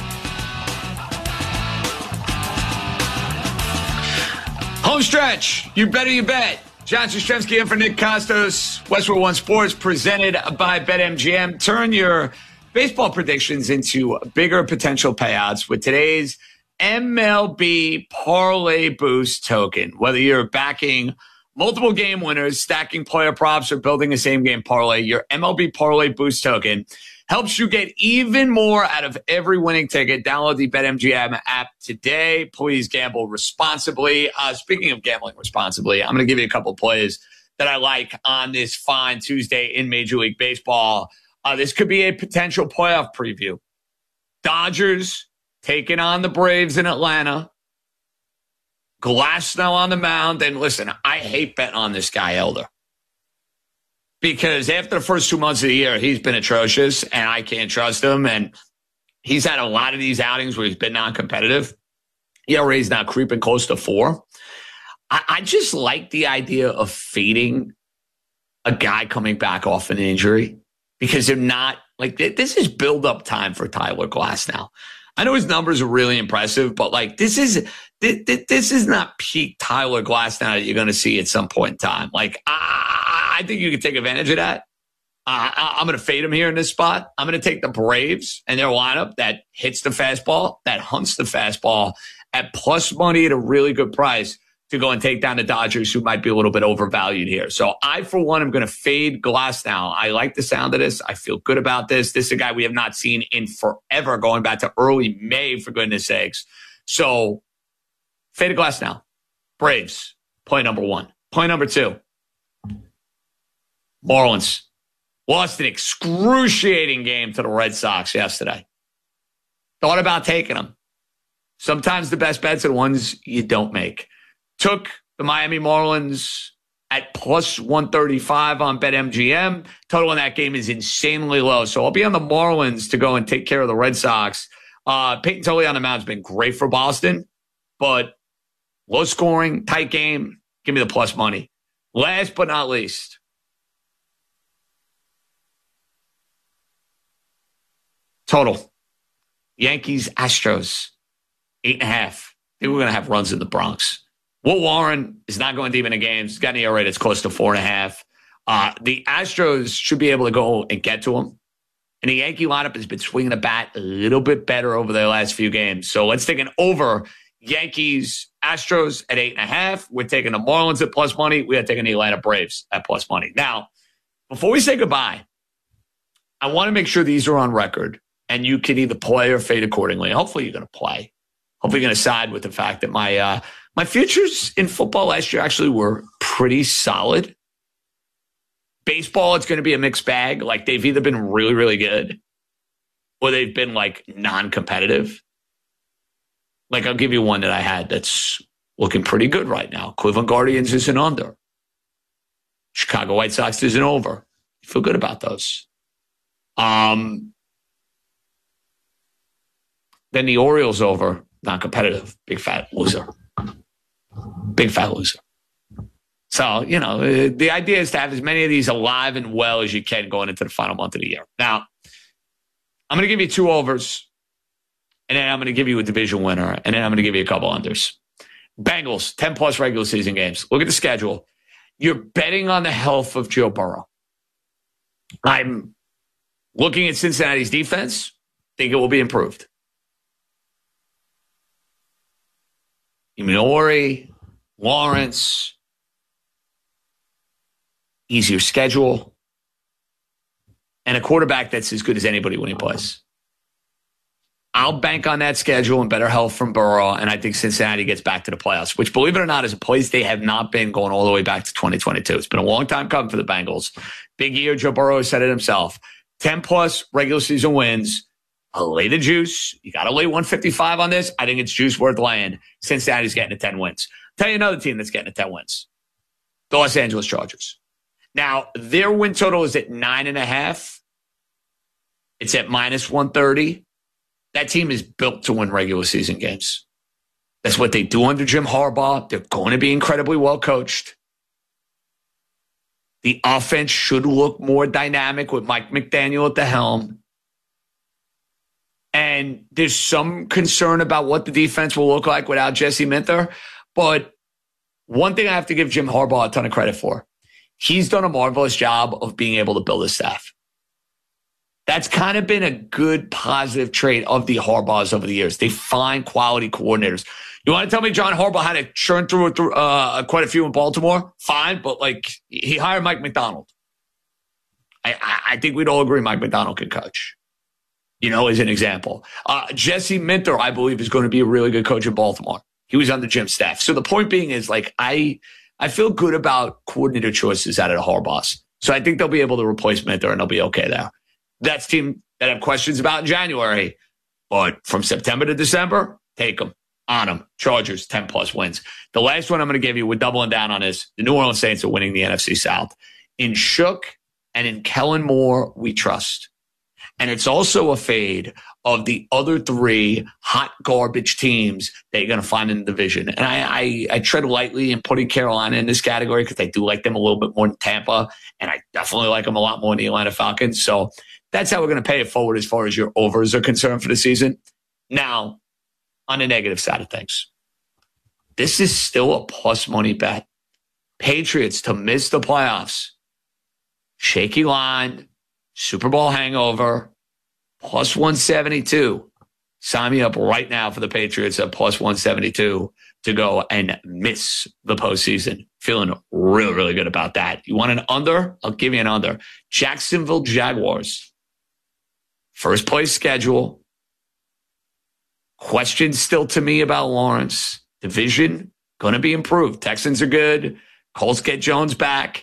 Home stretch, You Better You Bet. John Jastrzemski in for Nick Costos. Westwood One Sports, presented by BetMGM. Turn your baseball predictions into bigger potential payouts with today's MLB Parlay Boost token. Whether you're backing multiple game winners, stacking player props, or building a same-game parlay, your MLB Parlay Boost token helps you get even more out of every winning ticket. Download the BetMGM app today. Please gamble responsibly. Speaking of gambling responsibly, I'm going to give you a couple of plays that I like on this fine Tuesday in Major League Baseball. This could be a potential playoff preview. Dodgers taking on the Braves in Atlanta. Glasnow on the mound. And listen, I hate betting on this guy, Elder, because after the first 2 months of the year, he's been atrocious, and I can't trust him. And he's had a lot of these outings where he's been non-competitive. ERA's now creeping close to 4. I just like the idea of fading a guy coming back off an injury, because they're not like, this is build-up time for Tyler Glasnow. I know his numbers are really impressive, but like this is not peak Tyler Glasnow that you're going to see at some point in time. Like I think you can take advantage of that. I'm going to fade him here in this spot. I'm going to take the Braves and their lineup that hits the fastball, that hunts the fastball at plus money at a really good price to go and take down the Dodgers, who might be a little bit overvalued here. So I, for one, am going to fade Glasnow. I like the sound of this. I feel good about this. This is a guy we have not seen in forever, going back to early May, for goodness sakes. So fade Glasnow. Braves, play number 1. Play number 2. Marlins lost an excruciating game to the Red Sox yesterday. Thought about taking them. Sometimes the best bets are the ones you don't make. Took the Miami Marlins at plus 135 on BetMGM. Total in that game is insanely low. So I'll be on the Marlins to go and take care of the Red Sox. Peyton Tilley on the mound has been great for Boston, but low scoring, tight game. Give me the plus money. Last but not least, total. Yankees, Astros, 8.5. I think we're going to have runs in the Bronx. Will Warren is not going deep into games. He's got an ERA that's close to 4.5. The Astros should be able to go and get to him. And the Yankee lineup has been swinging the bat a little bit better over their last few games. So let's take an over Yankees, Astros at 8.5. We're taking the Marlins at plus money. We are taking the Atlanta Braves at plus money. Now, before we say goodbye, I want to make sure these are on record, and you can either play or fade accordingly. Hopefully, you're going to play. Hopefully, you're going to side with the fact that my futures in football last year actually were pretty solid. Baseball, it's going to be a mixed bag. Like, they've either been really, really good or they've been, like, non-competitive. Like, I'll give you one that I had that's looking pretty good right now. Cleveland Guardians is an under. Chicago White Sox is an over. You feel good about those. Then the Orioles over, non-competitive. Big fat loser. Big fat loser. So, you know, the idea is to have as many of these alive and well as you can going into the final month of the year. Now, I'm going to give you 2 overs, and then I'm going to give you a division winner, and then I'm going to give you a couple unders. Bengals, 10-plus regular season games. Look at the schedule. You're betting on the health of Joe Burrow. I'm looking at Cincinnati's defense, think it will be improved. Imanari, Lawrence, easier schedule, and a quarterback that's as good as anybody when he plays. I'll bank on that schedule and better health from Burrow, and I think Cincinnati gets back to the playoffs, which, believe it or not, is a place they have not been going all the way back to 2022. It's been a long time coming for the Bengals. Big year, Joe Burrow said it himself. 10-plus regular season wins. I'll lay the juice. You got to lay 155 on this. I think it's juice worth laying. Cincinnati's getting to 10 wins. Tell you another team that's getting to 10 wins. The Los Angeles Chargers. Now, their win total is at 9.5. It's at minus 130. That team is built to win regular season games. That's what they do under Jim Harbaugh. They're going to be incredibly well coached. The offense should look more dynamic with Mike McDaniel at the helm. And there's some concern about what the defense will look like without Jesse Minter. But one thing I have to give Jim Harbaugh a ton of credit for, he's done a marvelous job of being able to build a staff. That's kind of been a good, positive trait of the Harbaughs over the years. They find quality coordinators. You want to tell me John Harbaugh had to churn through quite a few in Baltimore? Fine, but like he hired Mike McDonald. I think we'd all agree Mike McDonald can coach. You know, as an example. Jesse Minter, I believe, is going to be a really good coach in Baltimore. He was on the Jim staff. So the point being is, like, I feel good about coordinator choices out of the Harbaughs. So I think they'll be able to replace Minter and they'll be okay there. That's a team that I have questions about in January. But from September to December, take them. On them. Chargers, 10-plus wins. The last one I'm going to give you, we're doubling down on this. The New Orleans Saints are winning the NFC South. In Shook and in Kellen Moore, we trust. And it's also a fade of the other 3 hot garbage teams that you're going to find in the division. And I tread lightly in putting Carolina in this category because I do like them a little bit more than Tampa. And I definitely like them a lot more than the Atlanta Falcons. So that's how we're going to pay it forward as far as your overs are concerned for the season. Now, on the negative side of things, this is still a plus money bet. Patriots to miss the playoffs. Shaky line. Super Bowl hangover, plus 172. Sign me up right now for the Patriots at plus 172 to go and miss the postseason. Feeling really, really good about that. You want an under? I'll give you an under. Jacksonville Jaguars. First place schedule. Questions still to me about Lawrence. Division, going to be improved. Texans are good. Colts get Jones back.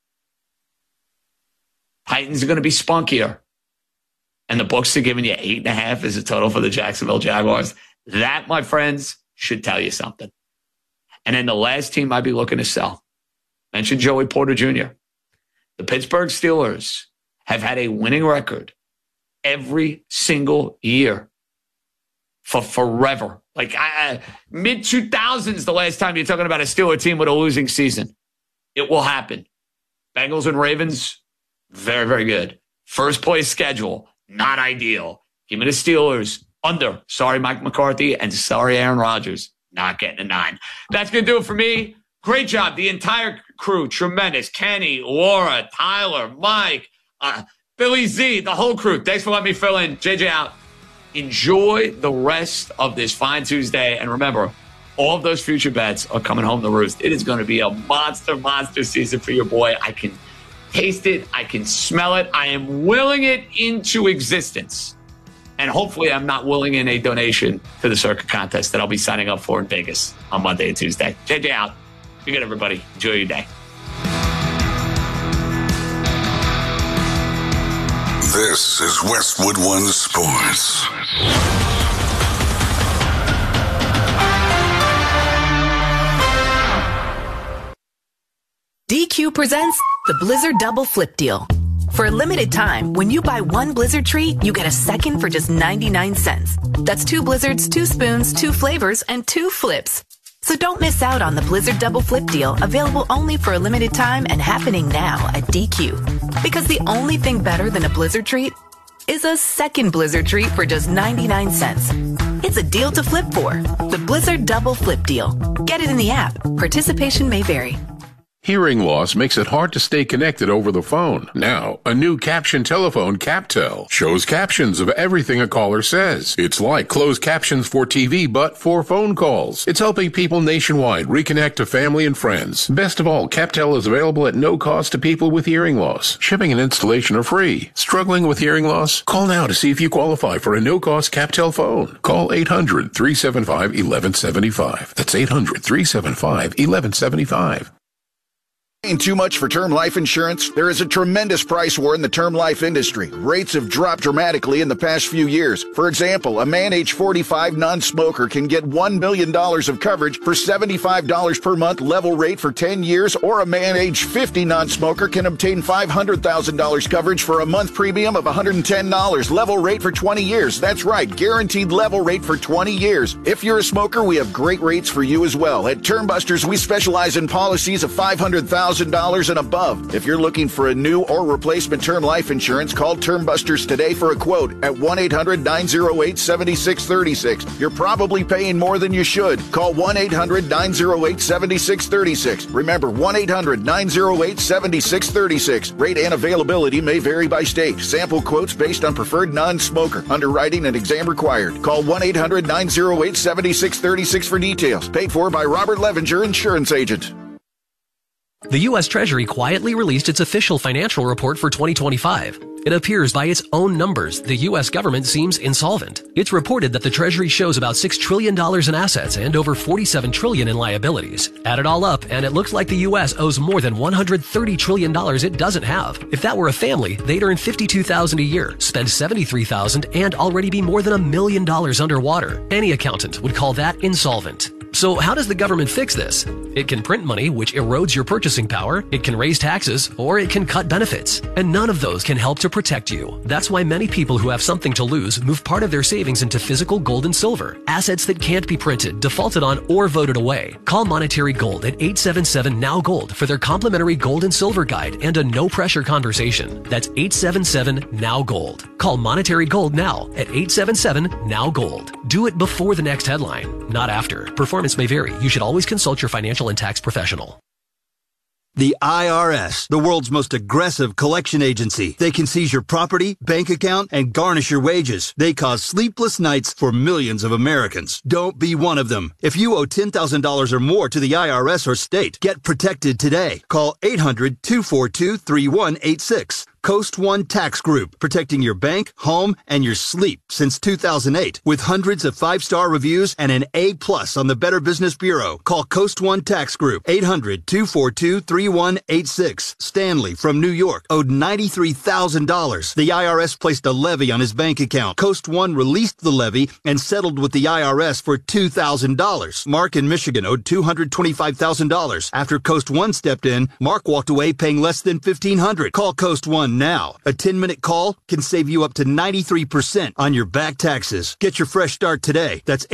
Titans are going to be spunkier. And the books are giving you 8.5 as a total for the Jacksonville Jaguars. That, my friends, should tell you something. And then the last team I'd be looking to sell. Mentioned Joey Porter Jr. The Pittsburgh Steelers have had a winning record every single year for forever. Like mid-2000s, the last time you're talking about a Steeler team with a losing season. It will happen. Bengals and Ravens, very, very good. First place schedule, not ideal. Give me the Steelers. Under. Sorry, Mike McCarthy. And sorry, Aaron Rodgers. Not getting a 9. That's going to do it for me. Great job. The entire crew. Tremendous. Kenny, Laura, Tyler, Mike, Billy Z, the whole crew. Thanks for letting me fill in. JJ out. Enjoy the rest of this fine Tuesday. And remember, All of those future bets are coming home to roost. It is going to be a monster season for your boy. I can taste it. I can smell it. I am willing it into existence. And hopefully I'm not willing in a donation to the Circa contest that I'll be signing up for in Vegas on Monday and Tuesday. JJ out. Be good, everybody. Enjoy your day. This is Westwood One Sports. DQ presents the Blizzard Double Flip Deal. For a limited time, when you buy one Blizzard treat, you get a second for just 99 cents. That's 2 Blizzards, 2 spoons, 2 flavors, and 2 flips. So don't miss out on the Blizzard Double Flip Deal, available only for a limited time and happening now at DQ. Because the only thing better than a Blizzard treat is a second Blizzard treat for just 99 cents. It's a deal to flip for. The Blizzard Double Flip Deal. Get it in the app. Participation may vary. Hearing loss makes it hard to stay connected over the phone. Now, a new caption telephone, CapTel, shows captions of everything a caller says. It's like closed captions for TV, but for phone calls. It's helping people nationwide reconnect to family and friends. Best of all, CapTel is available at no cost to people with hearing loss. Shipping and installation are free. Struggling with hearing loss? Call now to see if you qualify for a no-cost CapTel phone. Call 800-375-1175. That's 800-375-1175. Paying too much for term life insurance? There is a tremendous price war in the term life industry. Rates have dropped dramatically in the past few years. For example, a man age 45 non-smoker can get $1 million of coverage for $75 per month level rate for 10 years, or a man age 50 non-smoker can obtain $500,000 coverage for a month premium of $110 level rate for 20 years. That's right, guaranteed level rate for 20 years. If you're a smoker, we have great rates for you as well. At Termbusters, we specialize in policies of $500,000 and above. If you're looking for a new or replacement term life insurance, call Termbusters today for a quote at 1-800-908-7636. You're probably paying more than you should. Call 1-800-908-7636. Remember, 1-800-908-7636. Rate and availability may vary by state. Sample quotes based on preferred non-smoker. Underwriting and exam required. Call 1-800-908-7636 for details. Paid for by Robert Levinger, Insurance Agent. The U.S. Treasury quietly released its official financial report for 2025. It appears by its own numbers, the U.S. government seems insolvent. It's reported that the Treasury shows about $6 trillion in assets and over $47 trillion in liabilities. Add it all up, and it looks like the U.S. owes more than $130 trillion it doesn't have. If that were a family, they'd earn $52,000 a year, spend $73,000, and already be more than $1 million underwater. Any accountant would call that insolvent. So how does the government fix this? It can print money, which erodes your purchasing power, it can raise taxes, or it can cut benefits. And none of those can help to protect you. That's why many people who have something to lose move part of their savings into physical gold and silver, assets that can't be printed, defaulted on, or voted away. Call Monetary Gold at 877-NOW-GOLD for their complimentary gold and silver guide and a no-pressure conversation. That's 877-NOW-GOLD. Call Monetary Gold now at 877-NOW-GOLD. Do it before the next headline, not after. Performance may vary. You should always consult your financial and tax professional. The IRS, the world's most aggressive collection agency. They can seize your property, bank account, and garnish your wages. They cause sleepless nights for millions of Americans. Don't be one of them. If you owe $10,000 or more to the IRS or state, get protected today. Call 800-242-3186. Coast One Tax Group, protecting your bank, home, and your sleep since 2008. With hundreds of 5-star reviews and an A+ on the Better Business Bureau. Call Coast One Tax Group, 800-242-3186. Stanley from New York owed $93,000. The IRS placed a levy on his bank account. Coast One released the levy and settled with the IRS for $2,000. Mark in Michigan owed $225,000. After Coast One stepped in, Mark walked away paying less than $1,500. Call Coast One now. A 10-minute call can save you up to 93% on your back taxes. Get your fresh start today. That's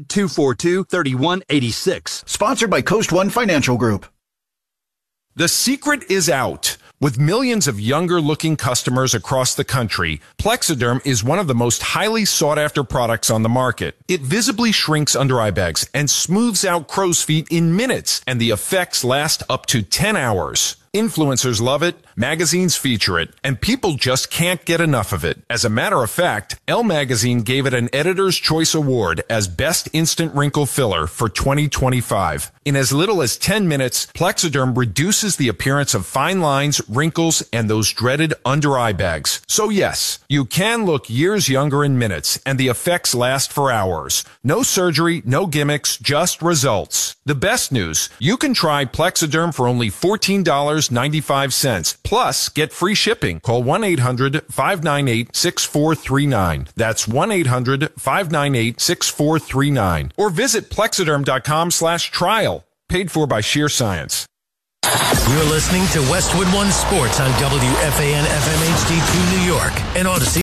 800-242-3186. Sponsored by Coast One Financial Group. The secret is out. With millions of younger-looking customers across the country, Plexiderm is one of the most highly sought-after products on the market. It visibly shrinks under-eye bags and smooths out crow's feet in minutes, and the effects last up to 10 hours. Influencers love it, magazines feature it, and people just can't get enough of it. As a matter of fact, Elle Magazine gave it an Editor's Choice Award as Best Instant Wrinkle Filler for 2025. In as little as 10 minutes, Plexiderm reduces the appearance of fine lines, wrinkles, and those dreaded under-eye bags. So yes, you can look years younger in minutes, and the effects last for hours. No surgery, no gimmicks, just results. The best news, you can try Plexiderm for only $14.95, plus get free shipping. Call 1-800-598-6439. That's 1-800-598-6439. Or visit Plexiderm.com/trial. Paid for by Sheer Science. You're listening to Westwood One Sports on WFAN FM HD2 New York and Odyssey.